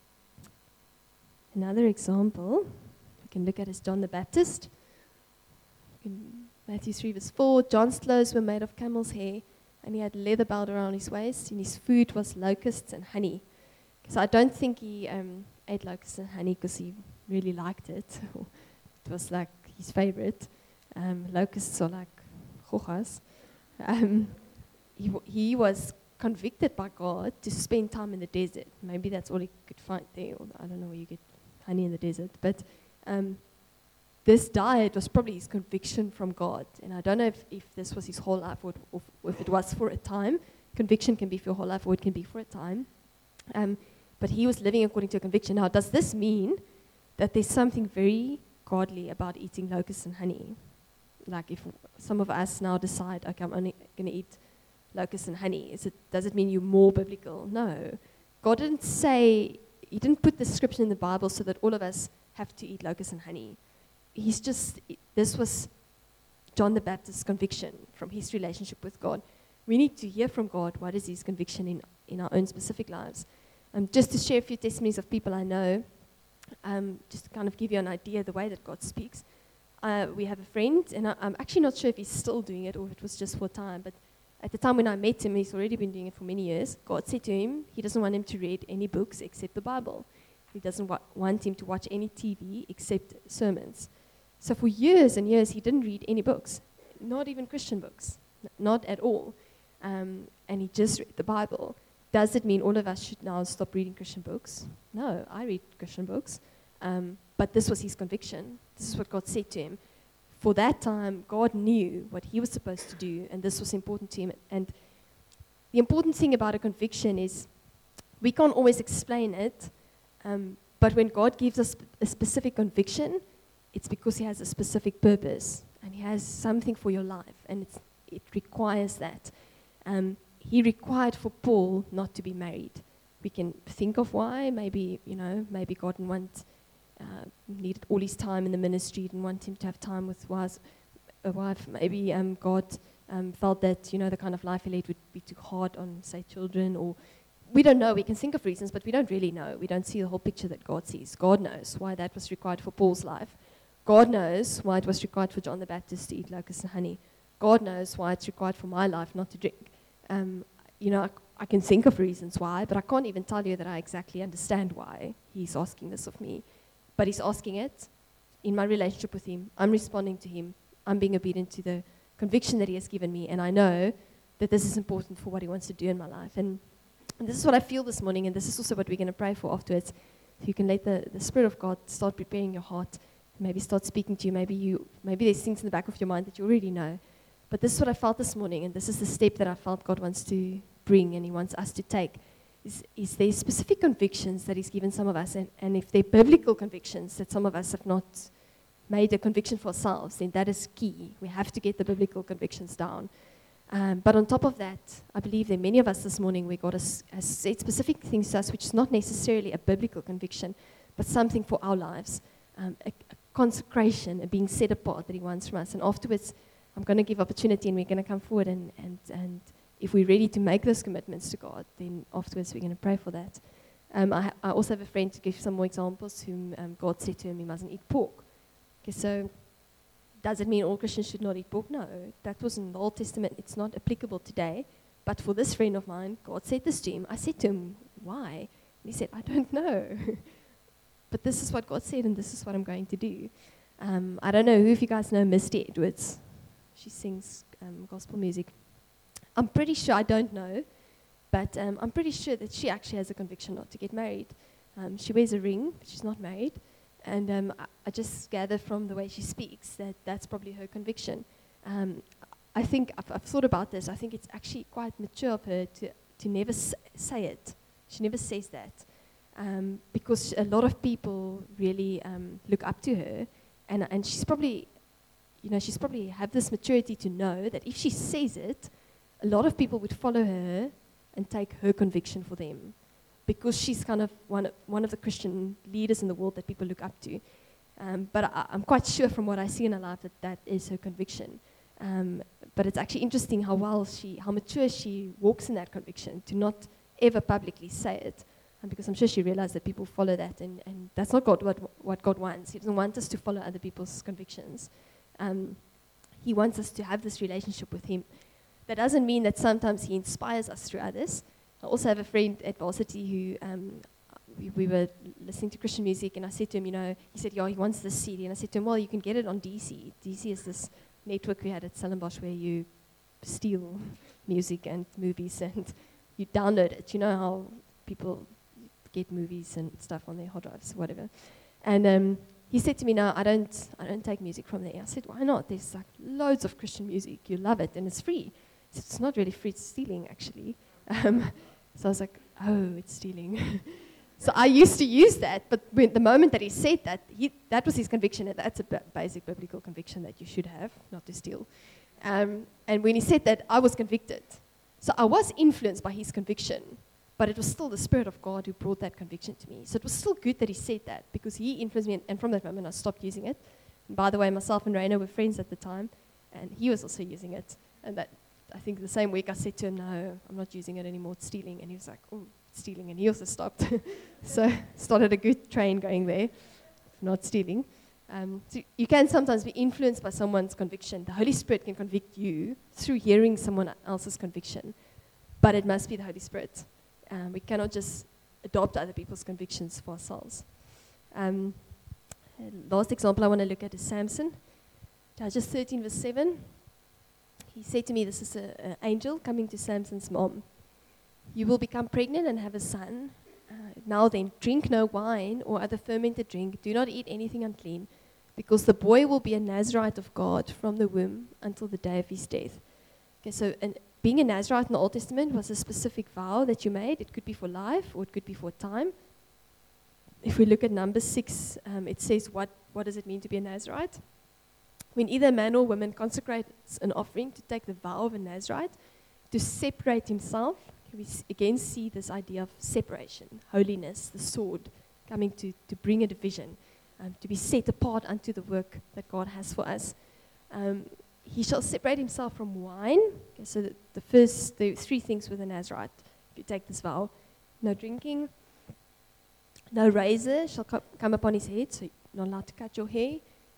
another example we can look at is John the Baptist. In Matthew three verse four, John's clothes were made of camel's hair, and he had leather belt around his waist, and his food was locusts and honey. So I don't think he um, ate locusts and honey because he really liked it. It was like his favorite. Um, locusts are like hojas. Um, he, w- he was convicted by God to spend time in the desert. Maybe that's all he could find there. Or I don't know where you get honey in the desert. But um, this diet was probably his conviction from God. And I don't know if, if this was his whole life or, or if it was for a time. Conviction can be for your whole life or it can be for a time. Um, but he was living according to a conviction. Now, does this mean that there's something very godly about eating locusts and honey? Like if some of us now decide, okay, I'm only going to eat locusts and honey, is it, does it mean you're more biblical? No. God didn't say, he didn't put the scripture in the Bible so that all of us have to eat locusts and honey. He's just, this was John the Baptist's conviction from his relationship with God. We need to hear from God what is his conviction in, in our own specific lives. Um, just to share a few testimonies of people I know, um, just to kind of give you an idea of the way that God speaks. Uh, we have a friend, and I, I'm actually not sure if he's still doing it or if it was just for time, but at the time when I met him, he's already been doing it for many years. God said to him, he doesn't want him to read any books except the Bible. He doesn't wa- want him to watch any T V except sermons. So for years and years, he didn't read any books, not even Christian books, n- not at all. Um, and he just read the Bible. Does it mean all of us should now stop reading Christian books? No, I read Christian books. Um, but this was his conviction. This is what God said to him. For that time, God knew what he was supposed to do, and this was important to him. And the important thing about a conviction is we can't always explain it, um, But when God gives us a specific conviction, it's because He has a specific purpose and He has something for your life, and it's, it requires that. Um, he required for Paul not to be married. We can think of why. Maybe, you know, maybe God didn't want, uh, needed all his time in the ministry, didn't want him to have time with was, a wife. Maybe um, God um, felt that, you know, the kind of life he led would be too hard on, say, children, or we don't know. We can think of reasons, but we don't really know. We don't see the whole picture that God sees. God knows why that was required for Paul's life. God knows why it was required for John the Baptist to eat locusts and honey. God knows why it's required for my life not to drink. Um, you know, I, I can think of reasons why, but I can't even tell you that I exactly understand why he's asking this of me. But he's asking it in my relationship with him. I'm responding to him. I'm being obedient to the conviction that he has given me, and I know that this is important for what he wants to do in my life. And, and this is what I feel this morning, and this is also what we're going to pray for afterwards. So you can let the, the Spirit of God start preparing your heart, maybe start speaking to you. Maybe you, maybe there's things in the back of your mind that you already know. But this is what I felt this morning, and this is the step that I felt God wants to bring and he wants us to take. Is, is there specific convictions that he's given some of us, and, and if they're biblical convictions that some of us have not made a conviction for ourselves, then that is key. We have to get the biblical convictions down. Um, but on top of that, I believe that many of us this morning, we God has, has said specific things to us, which is not necessarily a biblical conviction, but something for our lives, um, a, a consecration, a being set apart that he wants from us. And afterwards, I'm going to give opportunity, and we're going to come forward, and, and, and if we're ready to make those commitments to God, then afterwards we're going to pray for that. Um, I, I also have a friend, to give some more examples, whom um, God said to him he mustn't eat pork. Okay, so does it mean all Christians should not eat pork? No, that was in the Old Testament. It's not applicable today. But for this friend of mine, God said this to him. I said to him, why? And he said, I don't know. But this is what God said, and this is what I'm going to do. Um, I don't know who of you guys know Misty Edwards. She sings um, gospel music. I'm pretty sure, I don't know, but um, I'm pretty sure that she actually has a conviction not to get married. Um, she wears a ring, but she's not married. And um, I, I just gather from the way she speaks that that's probably her conviction. Um, I think, I've, I've thought about this, I think it's actually quite mature of her to, to never s- say it. She never says that. Um, because a lot of people really um, look up to her, and, and she's probably... You know, she's probably have this maturity to know that if she says it, a lot of people would follow her and take her conviction for them, because she's kind of one of, one of the Christian leaders in the world that people look up to. Um, but I, I'm quite sure from what I see in her life that that is her conviction. Um, but it's actually interesting how well she, how mature she walks in that conviction to not ever publicly say it, um, because I'm sure she realized that people follow that, and, and that's not God, what, what God wants. He doesn't want us to follow other people's convictions. Um, he wants us to have this relationship with him. That doesn't mean that sometimes he inspires us through others. I also have a friend at Varsity who, um, we, we were listening to Christian music, and I said to him, you know, he said, yeah, he wants this C D. And I said to him, well, you can get it on D C. D C is this network we had at Stellenbosch where you steal music and movies and you download it. You know how people get movies and stuff on their hard drives, whatever. And um, he said to me, no, I don't, I don't take music from there. I said, why not? There's like loads of Christian music. You love it, and it's free. He said, it's not really free, it's stealing, actually. Um, so I was like, oh, it's stealing. So I used to use that, but when, the moment that he said that, he, that was his conviction, and that's a b- basic biblical conviction that you should have, not to steal. Um, and when he said that, I was convicted. So I was influenced by his conviction, but it was still the Spirit of God who brought that conviction to me. So it was still good that he said that, because he influenced me, and, and from that moment I stopped using it. And by the way, myself and Raina were friends at the time, and he was also using it. And that, I think the same week I said to him, no, I'm not using it anymore, it's stealing. And he was like, oh, it's stealing. And he also stopped. So started a good train going there, not stealing. Um, so you can sometimes be influenced by someone's conviction. The Holy Spirit can convict you through hearing someone else's conviction, but it must be the Holy Spirit. Um, we cannot just adopt other people's convictions for ourselves. Um, last example I want to look at is Samson. Judges thirteen verse seven. He said to me, this is an angel coming to Samson's mom. You will become pregnant and have a son. Uh, now then, drink no wine or other fermented drink. Do not eat anything unclean, because the boy will be a Nazirite of God from the womb until the day of his death. Okay, so an, being a Nazirite in the Old Testament was a specific vow that you made. It could be for life, or it could be for time. if we look at number six, um, it says, what, what does it mean to be a Nazarite? When either a man or woman consecrates an offering to take the vow of a Nazarite, to separate himself, we s- again see this idea of separation, holiness, the sword, coming to, to bring a division, um, to be set apart unto the work that God has for us. Um, he shall separate himself from wine. Okay, so the, the first, the three things with a Nazarite, if you take this vow: no drinking, no razor shall co- come upon his head, so you're not allowed to cut your hair,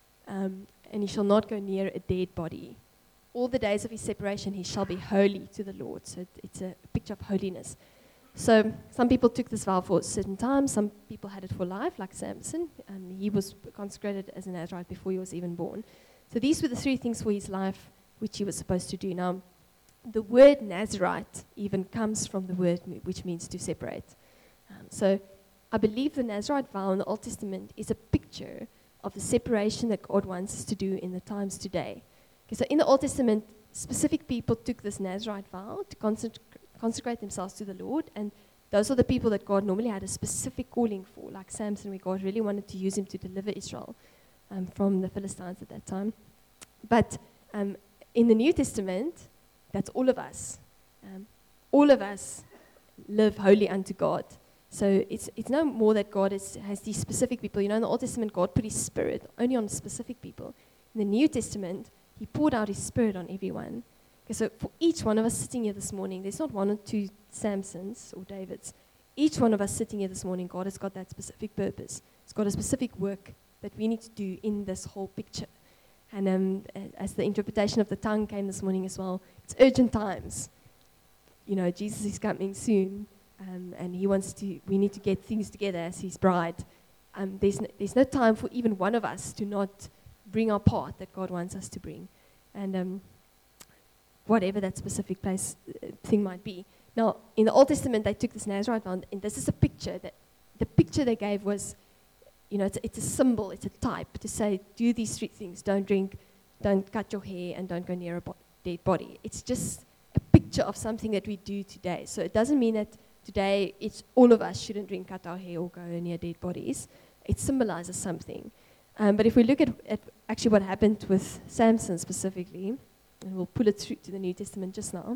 um, and he shall not go near a dead body. All the days of his separation he shall be holy to the Lord. So it, it's a picture of holiness. So some people took this vow for a certain time, some people had it for life, like Samson. Um, he was consecrated as a Nazarite before he was even born. So these were the three things for his life which he was supposed to do. Now, the word Nazarite even comes from the word mu- which means to separate. Um, so I believe the Nazarite vow in the Old Testament is a picture of the separation that God wants us to do in the times today. Okay, so in the Old Testament, specific people took this Nazarite vow to consec- consecrate themselves to the Lord, and those are the people that God normally had a specific calling for, like Samson, where God really wanted to use him to deliver Israel um, from the Philistines at that time. But um, in the New Testament, that's all of us. Um, all of us live holy unto God. So it's it's no more that God is, has these specific people. You know, in the Old Testament, God put his spirit only on specific people. In the New Testament, he poured out his spirit on everyone. Okay, so for each one of us sitting here this morning, there's not one or two Samsons or Davids. Each one of us sitting here this morning, God has got that specific purpose. It's got a specific work that we need to do in this whole picture. And um, as the interpretation of the tongue came this morning as well, it's urgent times. You know, Jesus is coming soon, um, and he wants to, we need to get things together as his bride. Um, there's, no, there's no time for even one of us to not bring our part that God wants us to bring. And um, whatever that specific place uh, thing might be. Now, in the Old Testament, they took this Nazarite vow, and this is a picture. That the picture they gave was, you know, it's, it's a symbol, it's a type to say, do these three things: don't drink, don't cut your hair, and don't go near a bo- dead body. It's just a picture of something that we do today. So it doesn't mean that today it's all of us shouldn't drink, cut our hair, or go near dead bodies. It symbolizes something. Um, but if we look at, at actually what happened with Samson specifically, and we'll pull it through to the New Testament just now.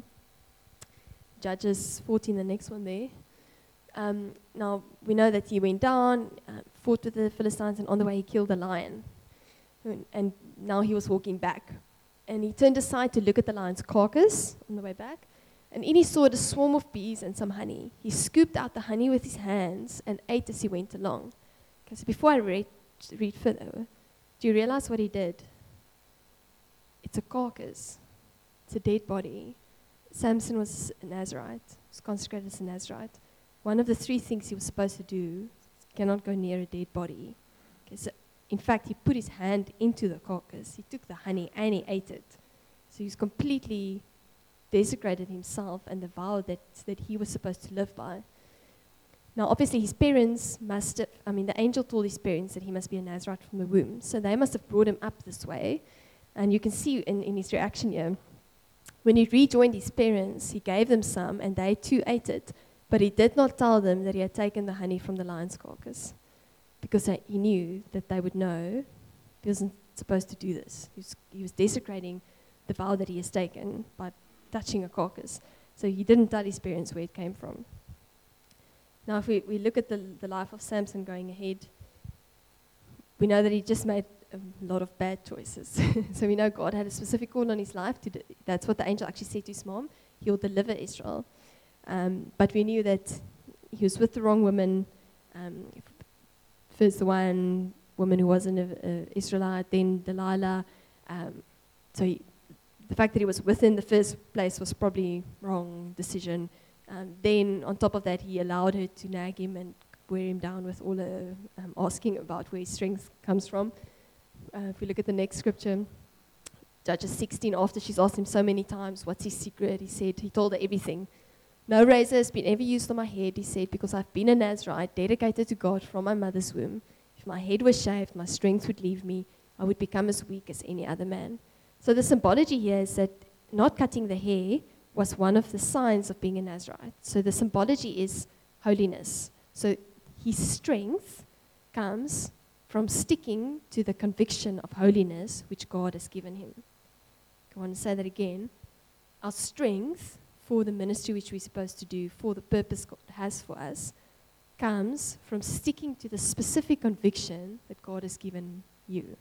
Judges fourteen, the next one there. Um, now, we know that he went down, uh, fought with the Philistines, and on the way he killed a lion. And, and now he was walking back. And he turned aside to look at the lion's carcass on the way back. And in he saw a swarm of bees and some honey. He scooped out the honey with his hands and ate as he went along. Okay, so before I read, read further, do you realize what he did? It's a carcass. It's a dead body. Samson was a Nazarite, was consecrated as a Nazarite. One of the three things he was supposed to do, cannot go near a dead body. Okay, so in fact, he put his hand into the carcass. He took the honey and he ate it. So he's completely desecrated himself and the vow that, that he was supposed to live by. Now, obviously, his parents must have, I mean, the angel told his parents that he must be a Nazarite from the womb. So they must have brought him up this way. And you can see in, in his reaction here, when he rejoined his parents, he gave them some, and they too ate it. But he did not tell them that he had taken the honey from the lion's carcass, because he knew that they would know he wasn't supposed to do this. He was, he was desecrating the vow that he has taken by touching a carcass. So he didn't tell his parents where it came from. Now, if we, we look at the, the life of Samson going ahead, we know that he just made a lot of bad choices. So we know God had a specific call on his life. To do, that's what the angel actually said to his mom. He'll deliver Israel. Um, but we knew that he was with the wrong woman. Um, first the one woman who wasn't an Israelite, then Delilah. Um, so he, the fact that he was with her in the first place was probably wrong decision. Um, then on top of that, he allowed her to nag him and wear him down with all the um, asking about where his strength comes from. Uh, if we look at the next scripture, Judges sixteen, after she's asked him so many times, what's his secret? He said, he told her everything. No razor has been ever used on my head, he said, because I've been a Nazarite, dedicated to God from my mother's womb. If my head was shaved, my strength would leave me. I would become as weak as any other man. So the symbology here is that not cutting the hair was one of the signs of being a Nazarite. So the symbology is holiness. So his strength comes from sticking to the conviction of holiness which God has given him. I want to say that again. Our strength for the ministry which we're supposed to do, for the purpose God has for us, comes from sticking to the specific conviction that God has given you.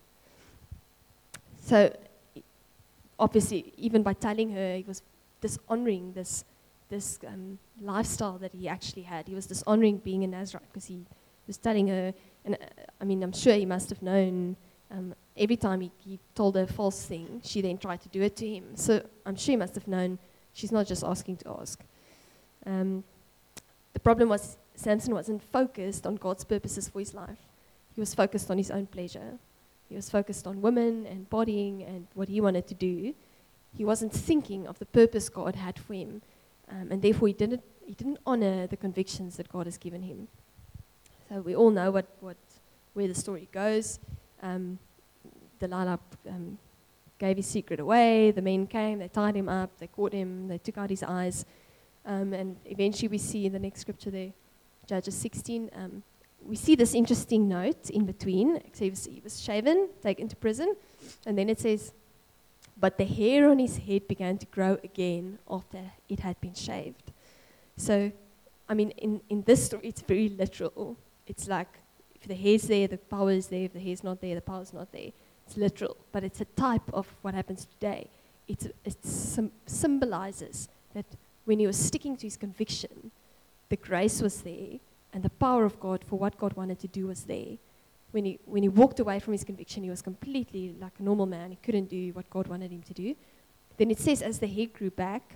So, obviously, even by telling her, he was dishonoring this this um, lifestyle that he actually had. He was dishonoring being a Nazarite because he was telling her, and uh, I mean, I'm sure he must have known um, every time he, he told her a false thing, she then tried to do it to him. So I'm sure he must have known she's not just asking to ask. Um, the problem was Samson wasn't focused on God's purposes for his life. He was focused on his own pleasure. He was focused on women and bodying and what he wanted to do. He wasn't thinking of the purpose God had for him. Um, and therefore, he didn't, he didn't honor the convictions that God has given him. So we all know what, what, where the story goes. Um, Delilah um, gave his secret away. The men came, they tied him up, they caught him, they took out his eyes. Um, and eventually we see in the next scripture there, Judges sixteen, um, we see this interesting note in between. So he was, he was shaven, taken to prison, and then it says, but the hair on his head began to grow again after it had been shaved. So, I mean, in, in this story, it's very literal. It's like, if the hair's there, the power is there. If the hair's not there, the power's not there. It's literal, but it's a type of what happens today. It's, it sim- symbolizes that when he was sticking to his conviction, the grace was there, and the power of God for what God wanted to do was there. When he, when he walked away from his conviction, he was completely like a normal man. He couldn't do what God wanted him to do. Then it says, as the hair grew back,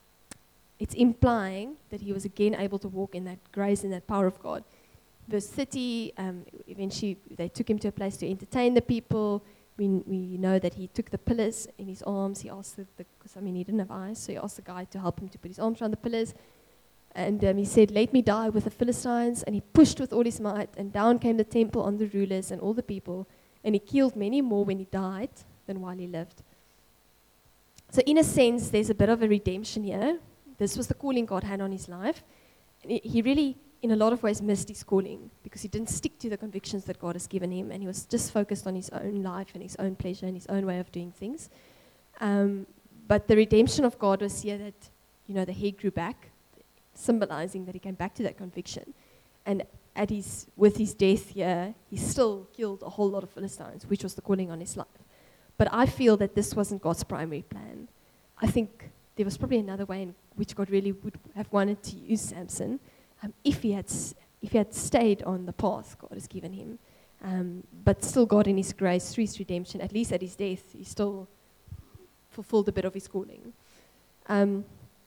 it's implying that he was again able to walk in that grace and that power of God. Verse thirty, um, eventually they took him to a place to entertain the people. We, we know that he took the pillars in his arms. He asked the, because I mean, he didn't have eyes, so he asked the guy to help him to put his arms around the pillars. And um, he said, let me die with the Philistines. And he pushed with all his might, and down came the temple on the rulers and all the people. And he killed many more when he died than while he lived. So in a sense, there's a bit of a redemption here. This was the calling God had on his life. And he, he really, in a lot of ways, missed his calling because he didn't stick to the convictions that God has given him. And he was just focused on his own life and his own pleasure and his own way of doing things. Um, but the redemption of God was here that, you know, the hair grew back, symbolizing that he came back to that conviction. And at his, with his death here, he still killed a whole lot of Philistines, which was the calling on his life. But I feel that this wasn't God's primary plan. I think there was probably another way in which God really would have wanted to use Samson um, if he had if he had stayed on the path God has given him. Um, but still God in his grace, through his redemption, at least at his death, he still fulfilled a bit of his calling. Um,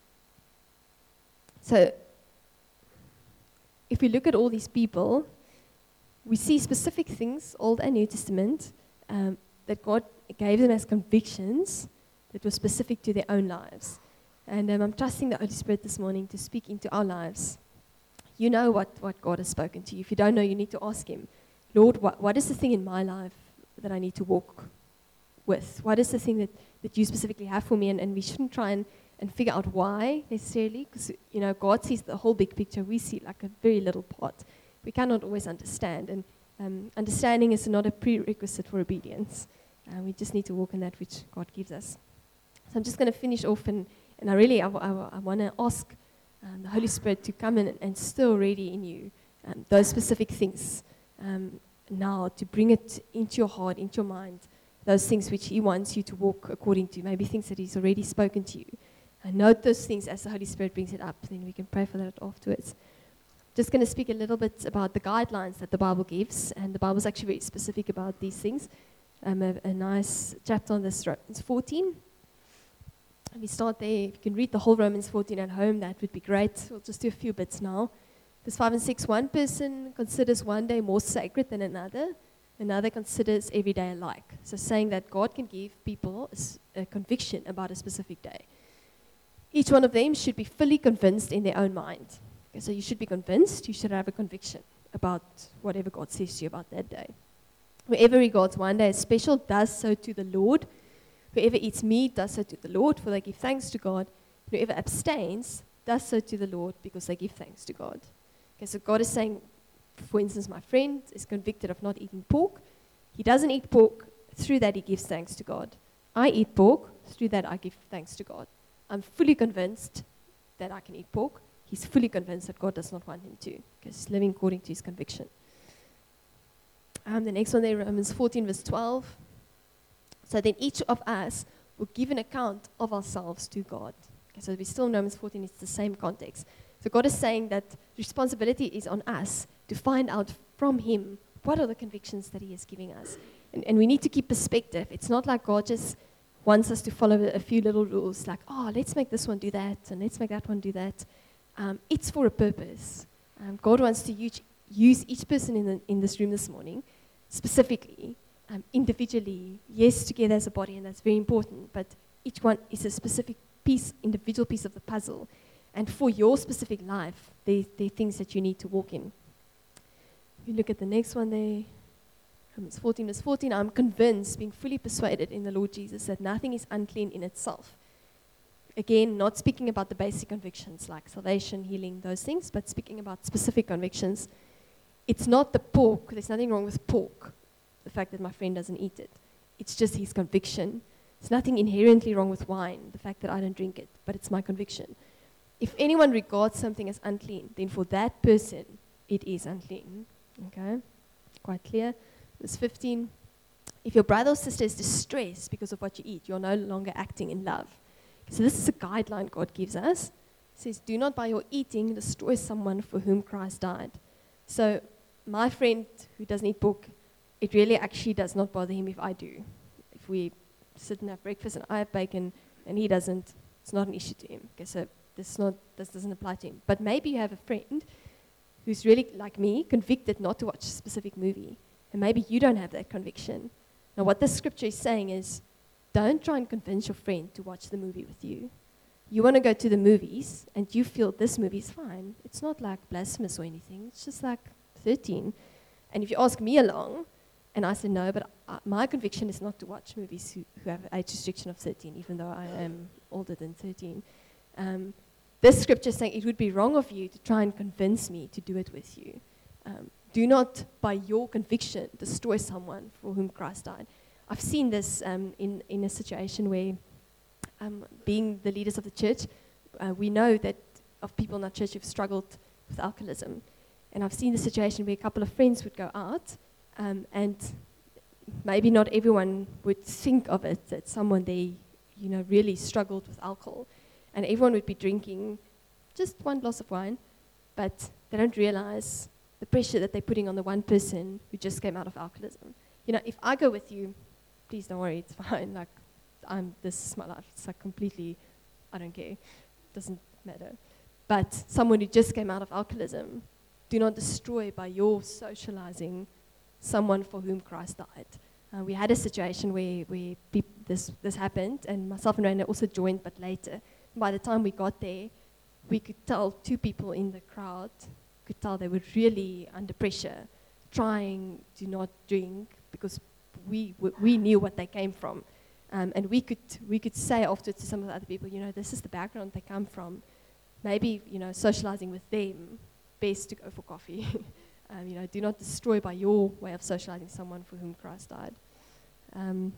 So, if we look at all these people, we see specific things, Old and New Testament, um, that God gave them as convictions that were specific to their own lives. And um, I'm trusting the Holy Spirit this morning to speak into our lives. You know what, what God has spoken to you. If you don't know, you need to ask him, Lord, what, what is the thing in my life that I need to walk with? What is the thing that, that you specifically have for me? And, and we shouldn't try and and figure out why necessarily, because, you know, God sees the whole big picture. We see like a very little part. We cannot always understand, and um, understanding is not a prerequisite for obedience. Uh, we just need to walk in that which God gives us. So I'm just going to finish off, and, and I really, I, w- I, w- I want to ask um, the Holy Spirit to come in and, and stir already in you um, those specific things um, now, to bring it into your heart, into your mind, those things which he wants you to walk according to, maybe things that he's already spoken to you. And note those things as the Holy Spirit brings it up, then we can pray for that afterwards. Just going to speak a little bit about the guidelines that the Bible gives, and the Bible is actually very specific about these things. Um, a, a nice chapter on this, Romans fourteen. And we start there. If you can read the whole Romans fourteen at home, that would be great. We'll just do a few bits now. Verse five and six, one person considers one day more sacred than another. Another considers every day alike. So saying that God can give people a, a conviction about a specific day. Each one of them should be fully convinced in their own mind. Okay, so you should be convinced, you should have a conviction about whatever God says to you about that day. Whoever regards one day as special does so to the Lord. Whoever eats meat does so to the Lord, for they give thanks to God. Whoever abstains does so to the Lord, because they give thanks to God. Okay, so God is saying, for instance, my friend is convicted of not eating pork. He doesn't eat pork. Through that, he gives thanks to God. I eat pork. Through that, I give thanks to God. I'm fully convinced that I can eat pork. He's fully convinced that God does not want him to, because he's living according to his conviction. Um, the next one there, Romans fourteen, verse twelve. So then each of us will give an account of ourselves to God. Okay, so we're still in Romans fourteen, it's the same context. So God is saying that responsibility is on us to find out from him what are the convictions that he is giving us. And, and we need to keep perspective. It's not like God just wants us to follow a few little rules, like, oh, let's make this one do that, and let's make that one do that. Um, it's for a purpose. Um, God wants to use, use each person in, the, in this room this morning, specifically, um, individually, yes, together as a body, and that's very important, but each one is a specific piece, individual piece of the puzzle. And for your specific life, there, there are things that you need to walk in. You look at the next one there, Romans fourteen, verse fourteen, I'm convinced, being fully persuaded in the Lord Jesus, that nothing is unclean in itself. Again, not speaking about the basic convictions like salvation, healing, those things, but speaking about specific convictions. It's not the pork. There's nothing wrong with pork, the fact that my friend doesn't eat it. It's just his conviction. There's nothing inherently wrong with wine, the fact that I don't drink it, but it's my conviction. If anyone regards something as unclean, then for that person, it is unclean. Okay? Quite clear. Verse fifteen, if your brother or sister is distressed because of what you eat, you're no longer acting in love. So this is a guideline God gives us. It says, do not by your eating destroy someone for whom Christ died. So my friend who doesn't eat pork, it really actually does not bother him if I do. If we sit and have breakfast and I have bacon and he doesn't, it's not an issue to him. Okay, so this, not, this doesn't apply to him. But maybe you have a friend who's really, like me, convicted not to watch a specific movie. And maybe you don't have that conviction. Now what this scripture is saying is, don't try and convince your friend to watch the movie with you. You want to go to the movies, and you feel this movie is fine. It's not like blasphemous or anything. It's just like thirteen. And if you ask me along, and I say no, but I, my conviction is not to watch movies who, who have an age restriction of thirteen, even though I am older than thirteen. Um, this scripture is saying it would be wrong of you to try and convince me to do it with you. Um, do not, by your conviction, destroy someone for whom Christ died. I've seen this um, in, in a situation where, um, being the leaders of the church, uh, we know that of people in our church who've struggled with alcoholism. And I've seen the situation where a couple of friends would go out, um, and maybe not everyone would think of it, that someone they, you know, really struggled with alcohol. And everyone would be drinking just one glass of wine, but they don't realize the pressure that they're putting on the one person who just came out of alcoholism. You know, if I go with you, please don't worry, it's fine. Like, I'm, this is my life. It's like completely, I don't care. Doesn't matter. But someone who just came out of alcoholism, do not destroy by your socializing someone for whom Christ died. Uh, we had a situation where, where peop- this, this happened, and myself and Raina also joined, but later. By the time we got there, we could tell two people in the crowd, could tell they were really under pressure, trying to not drink, because we w- we knew what they came from. Um, and we could we could say afterwards to some of the other people, you know, this is the background they come from. Maybe, you know, socializing with them, best to go for coffee. um, you know, do not destroy by your way of socializing someone for whom Christ died. Um,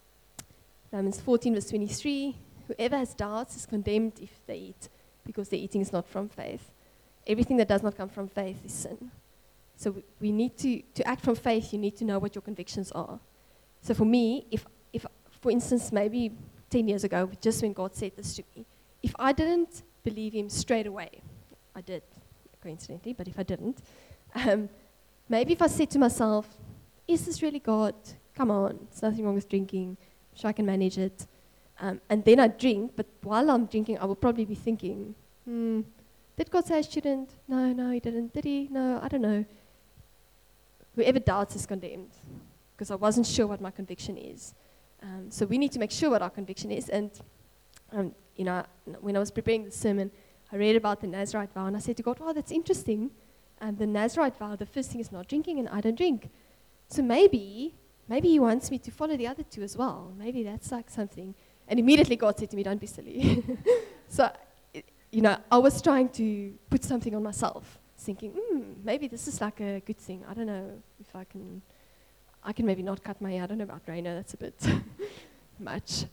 Romans fourteen, verse twenty-three, whoever has doubts is condemned if they eat, because their eating is not from faith. Everything that does not come from faith is sin. So we, we need to, to act from faith, you need to know what your convictions are. So for me, if, if for instance, maybe ten years ago, just when God said this to me, if I didn't believe him straight away, I did, coincidentally, but if I didn't, um, maybe if I said to myself, is this really God? Come on, there's nothing wrong with drinking, I'm sure I can manage it. Um, and then I drink, but while I'm drinking, I will probably be thinking, hmm, did God say I shouldn't? No, no, he didn't. Did he? No, I don't know. Whoever doubts is condemned, because I wasn't sure what my conviction is. Um, so we need to make sure what our conviction is. And, um, you know, when I was preparing the sermon, I read about the Nazarite vow, and I said to God, wow, that's interesting. And the Nazarite vow, the first thing is not drinking, and I don't drink. So maybe, maybe he wants me to follow the other two as well. Maybe that's like something. And immediately God said to me, don't be silly. So, you know, I was trying to put something on myself. thinking, hmm, maybe this is like a good thing. I don't know if I can, I can maybe not cut my hair. I don't know about Raina, that's a bit much.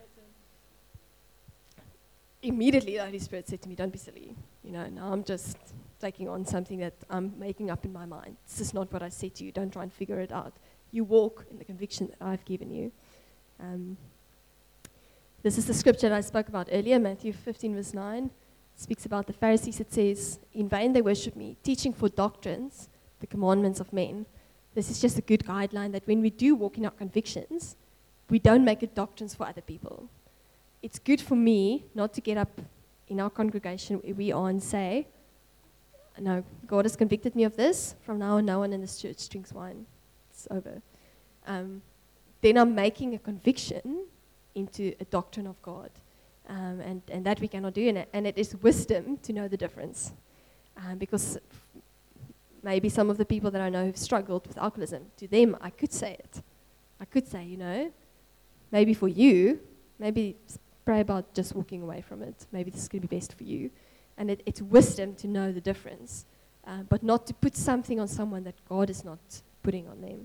Immediately the Holy Spirit said to me, don't be silly. You know, now I'm just taking on something that I'm making up in my mind. This is not what I said to you. Don't try and figure it out. You walk in the conviction that I've given you. Um, this is the scripture that I spoke about earlier, Matthew fifteen verse nine. It speaks about the Pharisees. It says, in vain they worship me, teaching for doctrines the commandments of men. This is just a good guideline that when we do walk in our convictions, we don't make it doctrines for other people. It's good for me not to get up in our congregation where we are and say, no, God has convicted me of this. From now on, no one in this church drinks wine. It's over. Um, then I'm making a conviction into a doctrine of God. Um, and, and that we cannot do. And it, and it is wisdom to know the difference. Um, because maybe some of the people that I know who've struggled with alcoholism, to them, I could say it. I could say, you know, maybe for you, maybe pray about just walking away from it. Maybe this is going to be best for you. And it, it's wisdom to know the difference, uh, but not to put something on someone that God is not putting on them.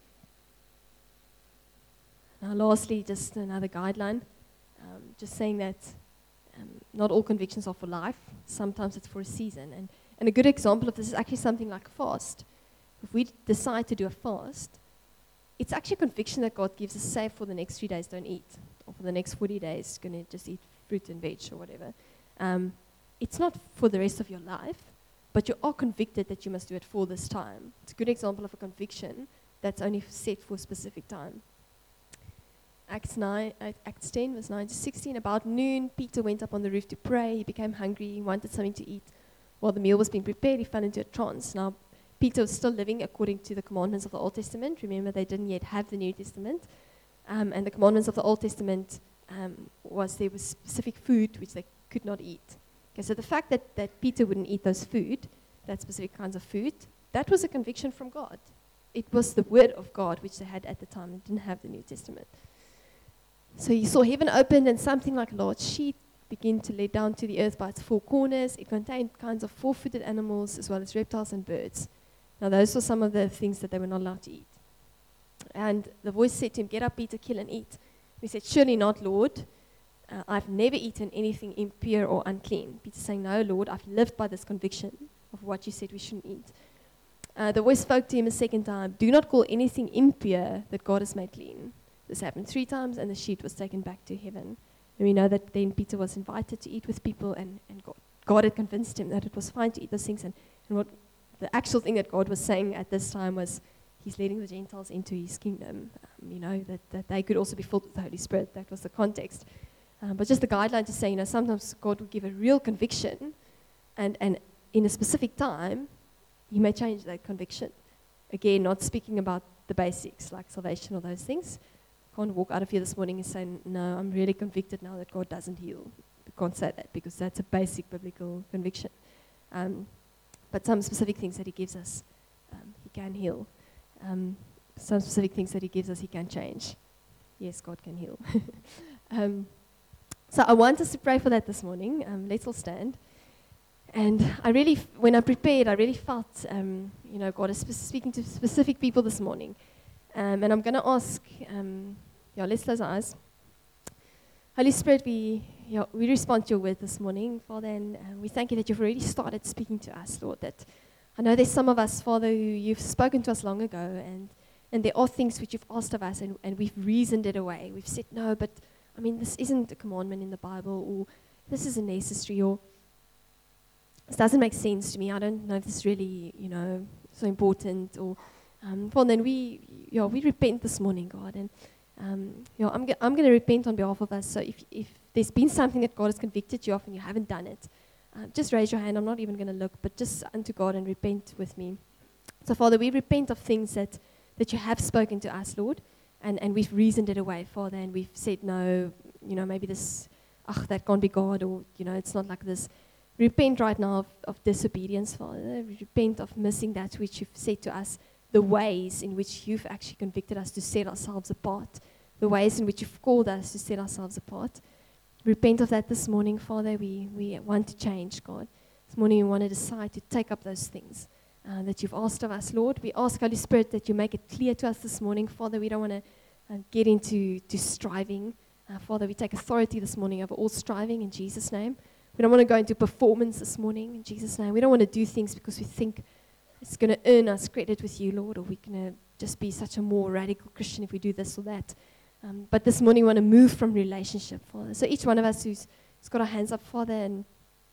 Now, lastly, just another guideline, um, just saying that um, not all convictions are for life. Sometimes it's for a season. And, and a good example of this is actually something like a fast. If we decide to do a fast, it's actually a conviction that God gives us, say, for the next three days, don't eat. Or for the next forty days, going to just eat fruit and veg or whatever. Um, it's not for the rest of your life, but you are convicted that you must do it for this time. It's a good example of a conviction that's only set for a specific time. Acts nine, uh, Acts ten, verse nine to sixteen. About noon, Peter went up on the roof to pray. He became hungry. He wanted something to eat. While the meal was being prepared, he fell into a trance. Now, Peter was still living according to the commandments of the Old Testament. Remember, they didn't yet have the New Testament. Um, and the commandments of the Old Testament um, was there was specific food which they could not eat. Okay, so the fact that, that Peter wouldn't eat those food, that specific kinds of food, that was a conviction from God. It was the word of God which they had at the time. They didn't have the New Testament. So he saw heaven opened and something like a large sheet began to lay down to the earth by its four corners. It contained kinds of four-footed animals as well as reptiles and birds. Now those were some of the things that they were not allowed to eat. And the voice said to him, get up, Peter, kill and eat. He said, surely not, Lord. Uh, I've never eaten anything impure or unclean. Peter saying, no, Lord, I've lived by this conviction of what you said we shouldn't eat. Uh, the voice spoke to him a second time, do not call anything impure that God has made clean. This happened three times, and the sheet was taken back to heaven. And we know that then Peter was invited to eat with people, and, and God, God had convinced him that it was fine to eat those things. And, and what the actual thing that God was saying at this time was, he's leading the Gentiles into his kingdom, um, you know, that, that they could also be filled with the Holy Spirit. That was the context. Um, but just the guideline to say, you know, sometimes God will give a real conviction, and, and in a specific time, he may change that conviction. Again, not speaking about the basics, like salvation or those things. Can't walk out of here this morning and say, no, I'm really convicted now that God doesn't heal. You can't say that, because that's a basic biblical conviction. Um, but some specific things that he gives us, um, he can heal. Um, some specific things that he gives us, he can change. Yes, God can heal. um, so I want us to pray for that this morning. Um, let's all stand. And I really, f- when I prepared, I really felt, um, you know, God is spe- speaking to specific people this morning. Um, and I'm going to ask, um, yeah, let's close our eyes. Holy Spirit, we, yeah, we respond to your word this morning, Father, and uh, we thank you that you've already started speaking to us, Lord, that I know there's some of us, Father, who you've spoken to us long ago, and, and there are things which you've asked of us, and, and we've reasoned it away. We've said, no, but, I mean, this isn't a commandment in the Bible, or this isn't necessary, or this doesn't make sense to me. I don't know if this is really, you know, so important, or, um, well, then we, yeah, we repent this morning, God, and, um, you know, I'm, g- I'm going to repent on behalf of us, so if, if there's been something that God has convicted you of and you haven't done it, Uh, just raise your hand. I'm not even going to look, but just unto God and repent with me. So, Father, we repent of things that, that you have spoken to us, Lord, and, and we've reasoned it away, Father, and we've said, no, you know, maybe this, ach, that can't be God, or, you know, it's not like this. We repent right now of, of disobedience, Father. We repent of missing that which you've said to us, the ways in which you've actually convicted us to set ourselves apart, the ways in which you've called us to set ourselves apart. Repent of that this morning, Father. We, we want to change, God. this morning we want to decide to take up those things uh, that you've asked of us, Lord. We ask, Holy Spirit, that you make it clear to us this morning. Father, we don't want to uh, get into to striving. Uh, Father, we take authority this morning over all striving in Jesus' name. We don't want to go into performance this morning in Jesus' name. We don't want to do things because we think it's going to earn us credit with you, Lord, or we're going to just be such a more radical Christian if we do this or that. Um, but this morning we want to move from relationship, Father. So each one of us who's, who's got our hands up, Father, and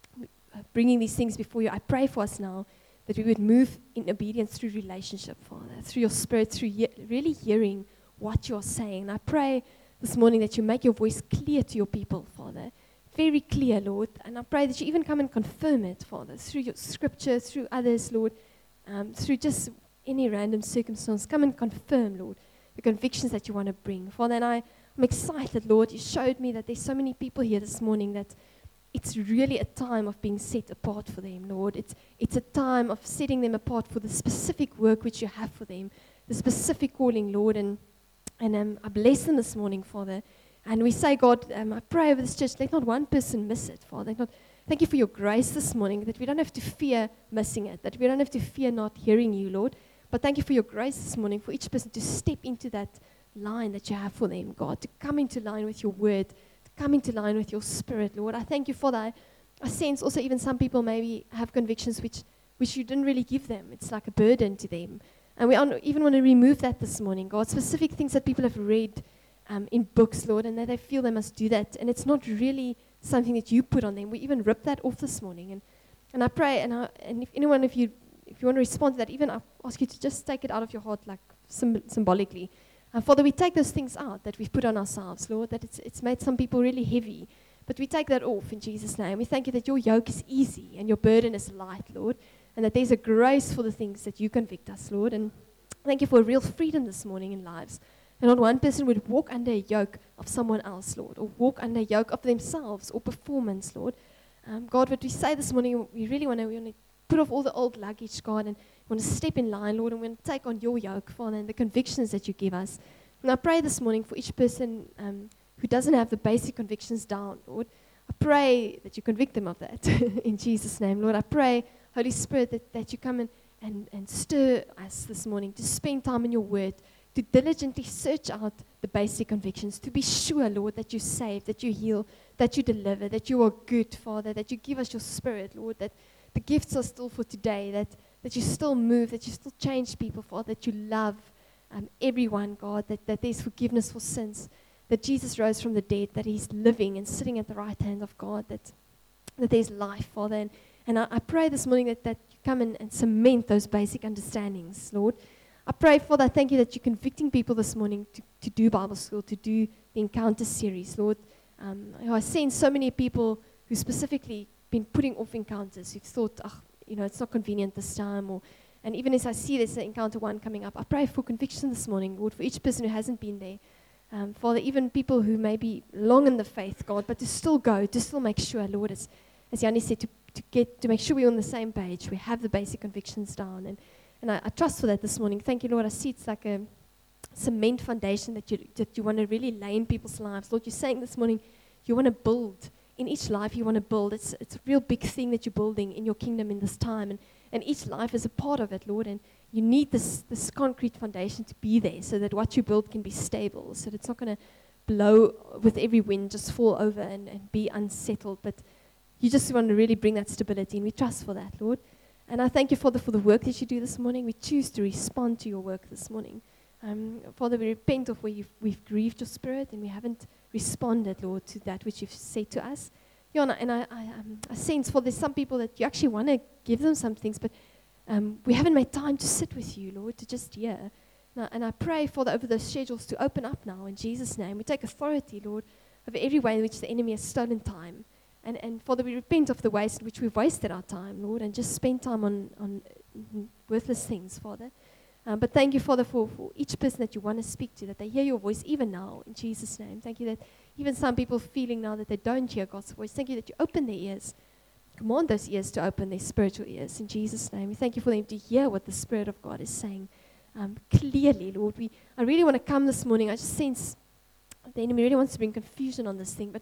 uh, bringing these things before you, I pray for us now that we would move in obedience through relationship, Father, through your Spirit, through ye- really hearing what you're saying. And I pray this morning that you make your voice clear to your people, Father, very clear, Lord. And I pray that you even come and confirm it, Father, through your scripture, through others, Lord, um, through just any random circumstance. Come and confirm, Lord, the convictions that you want to bring. Father, and I, I'm excited, Lord. You showed me that there's so many people here this morning that it's really a time of being set apart for them, Lord. It's, it's a time of setting them apart for the specific work which you have for them, the specific calling, Lord. And, and um, I bless them this morning, Father. And we say, God, um, I pray over this church, let not one person miss it, Father. Not, thank you for your grace this morning, that we don't have to fear missing it, that we don't have to fear not hearing you, Lord. But thank you for your grace this morning, for each person to step into that line that you have for them, God, to come into line with your word, to come into line with your Spirit, Lord. I thank you for that. I sense also even some people maybe have convictions which, which you didn't really give them. It's like a burden to them. And we un- even want to remove that this morning, God, specific things that people have read um, in books, Lord, and that they feel they must do that. And it's not really something that you put on them. We even rip that off this morning. And, and I pray, and, I, and if anyone of you If you want to respond to that, even I ask you to just take it out of your heart, like symb- symbolically. Uh, Father, we take those things out that we've put on ourselves, Lord, that it's, it's made some people really heavy. But we take that off in Jesus' name. We thank you that your yoke is easy and your burden is light, Lord, and that there's a grace for the things that you convict us, Lord. And thank you for real freedom this morning in lives. And not one person would walk under a yoke of someone else, Lord, or walk under a yoke of themselves or performance, Lord. Um, God, what we say this morning, we really want to, we want to put off all the old luggage, God, and we want to step in line, Lord, and we want to take on your yoke, Father, and the convictions that you give us. And I pray this morning for each person um, who doesn't have the basic convictions down, Lord. I pray that you convict them of that in Jesus' name, Lord. I pray, Holy Spirit, that, that you come and, and, and stir us this morning to spend time in your word, to diligently search out the basic convictions, to be sure, Lord, that you save, that you heal, that you deliver, that you are good, Father, that you give us your Spirit, Lord, that the gifts are still for today, that, that you still move, that you still change people, Father, that you love um, everyone, God, that, that there's forgiveness for sins, that Jesus rose from the dead, that he's living and sitting at the right hand of God, that, that there's life, Father. And, and I, I pray this morning that, that you come and, and cement those basic understandings, Lord. I pray, Father, I thank you that you're convicting people this morning to, to do Bible school, to do the Encounter series, Lord. Um, I've seen so many people who specifically been putting off encounters, who've thought, oh, you know, it's not convenient this time, or, and even as I see there's an encounter one coming up, I pray for conviction this morning, Lord, for each person who hasn't been there. Um, Father, even people who may be long in the faith, God, but to still go, to still make sure, Lord, as, as Yanni said, to, to get, to make sure we're on the same page, we have the basic convictions down, and, and I, I trust for that this morning. Thank you, Lord. I see it's like a cement foundation that you, that you want to really lay in people's lives. Lord, you're saying this morning, you want to build. In each life you want to build. It's, it's a real big thing that you're building in your kingdom in this time. And, and each life is a part of it, Lord. And you need this, this concrete foundation to be there so that what you build can be stable. So that it's not going to blow with every wind, just fall over and, and be unsettled. But you just want to really bring that stability. And we trust for that, Lord. And I thank you, Father, for the work that you do this morning. We choose to respond to your work this morning. Um, Father, we repent of where you've, we've grieved your Spirit and we haven't responded, Lord, to that which you've said to us. Yeah, and I, and I, I, um, I sense, for there's some people that you actually want to give them some things, but um, we haven't made time to sit with you, Lord, to just hear. Now, and I pray, Father, over those schedules to open up now in Jesus' name. We take authority, Lord, over every way in which the enemy has stolen time. And, and Father, we repent of the ways in which we've wasted our time, Lord, and just spend time on, on worthless things, Father. Um, but thank you, Father, for, for each person that you want to speak to, that they hear your voice even now, in Jesus' name. Thank you that even some people feeling now that they don't hear God's voice, thank you that you open their ears. Command those ears to open, their spiritual ears, in Jesus' name. We thank you for them to hear what the Spirit of God is saying um, clearly, Lord. We, I really want to come this morning. I just sense the enemy really wants to bring confusion on this thing, but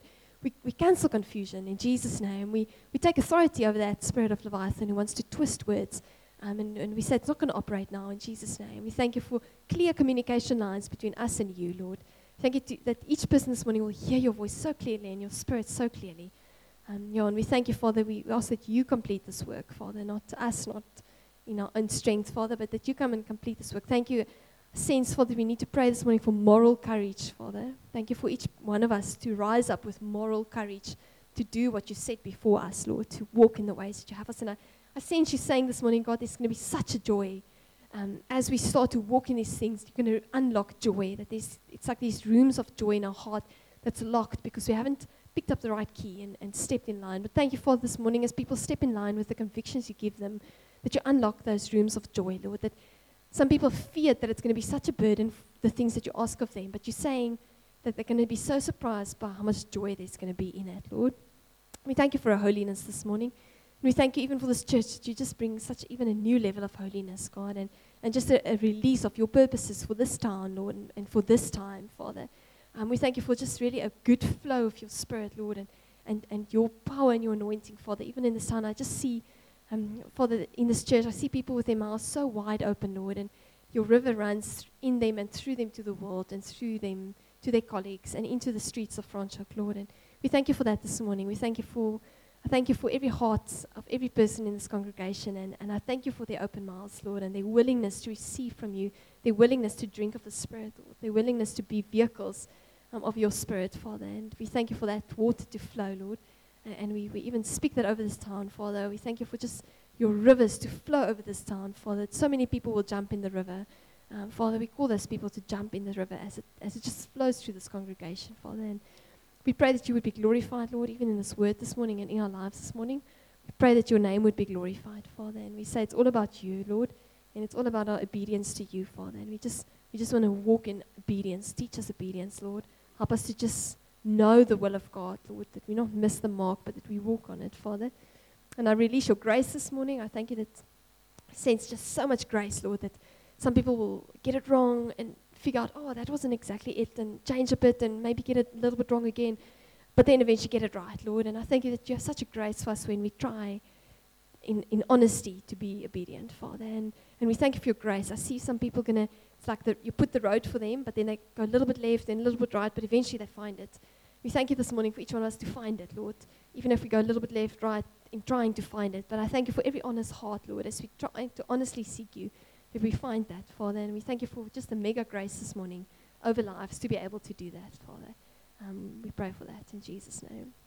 we, we cancel confusion in Jesus' name. We, we take authority over that spirit of Leviathan who wants to twist words. Um, and, and we say it's not going to operate now in Jesus' name. We thank you for clear communication lines between us and you, Lord. Thank you to, that each person this morning will hear your voice so clearly and your spirit so clearly. Um, yeah, and we thank you, Father. We ask that you complete this work, Father, not us, not in our own strength, Father, but that you come and complete this work. Thank you. Sense, Father, we need to pray this morning for moral courage, Father. Thank you for each one of us to rise up with moral courage to do what you said before us, Lord, to walk in the ways that you have us. And I, I sense you saying this morning, God, there's going to be such a joy. Um, as we start to walk in these things, you're going to unlock joy. That there's, it's like these rooms of joy in our heart that's locked because we haven't picked up the right key and, and stepped in line. But thank you, Father, this morning as people step in line with the convictions you give them, that you unlock those rooms of joy, Lord, that some people feared that it's going to be such a burden, the things that you ask of them, but you're saying that they're going to be so surprised by how much joy there's going to be in it, Lord. We thank you for our holiness this morning. And we thank you even for this church that you just bring such even a new level of holiness, God, and, and just a, a release of your purposes for this town, Lord, and, and for this time, Father. Um, we thank you for just really a good flow of your spirit, Lord, and, and, and your power and your anointing, Father. Even in this town, I just see Um, Father, in this church, I see people with their mouths so wide open, Lord, and your river runs in them and through them to the world and through them to their colleagues and into the streets of Franschhoek, Lord. And we thank you for that this morning. We thank you for, I thank you for every heart of every person in this congregation, and, and I thank you for their open mouths, Lord, and their willingness to receive from you, their willingness to drink of the Spirit, Lord, their willingness to be vehicles um, of your Spirit, Father. And we thank you for that water to flow, Lord. And we, we even speak that over this town, Father. We thank you for just your rivers to flow over this town, Father. So many people will jump in the river. Um, Father, we call those people to jump in the river as it, as it just flows through this congregation, Father. And we pray that you would be glorified, Lord, even in this word this morning and in our lives this morning. We pray that your name would be glorified, Father. And we say it's all about you, Lord, and it's all about our obedience to you, Father. And we just, we just want to walk in obedience. Teach us obedience, Lord. Help us to just know the will of God, Lord, that we not miss the mark, but that we walk on it, Father. And I release your grace this morning. I thank you that I sense just so much grace, Lord, that some people will get it wrong and figure out, oh, that wasn't exactly it, and change a bit and maybe get it a little bit wrong again, but then eventually get it right, Lord. And I thank you that you have such a grace for us when we try in, in honesty to be obedient, Father. And, and we thank you for your grace. I see some people going to, it's like the, you put the road for them, but then they go a little bit left, then a little bit right, but eventually they find it. We thank you this morning for each one of us to find it, Lord, even if we go a little bit left, right, in trying to find it. But I thank you for every honest heart, Lord, as we try to honestly seek you, that we find that, Father. And we thank you for just the mega grace this morning over lives to be able to do that, Father. Um, we pray for that in Jesus' name.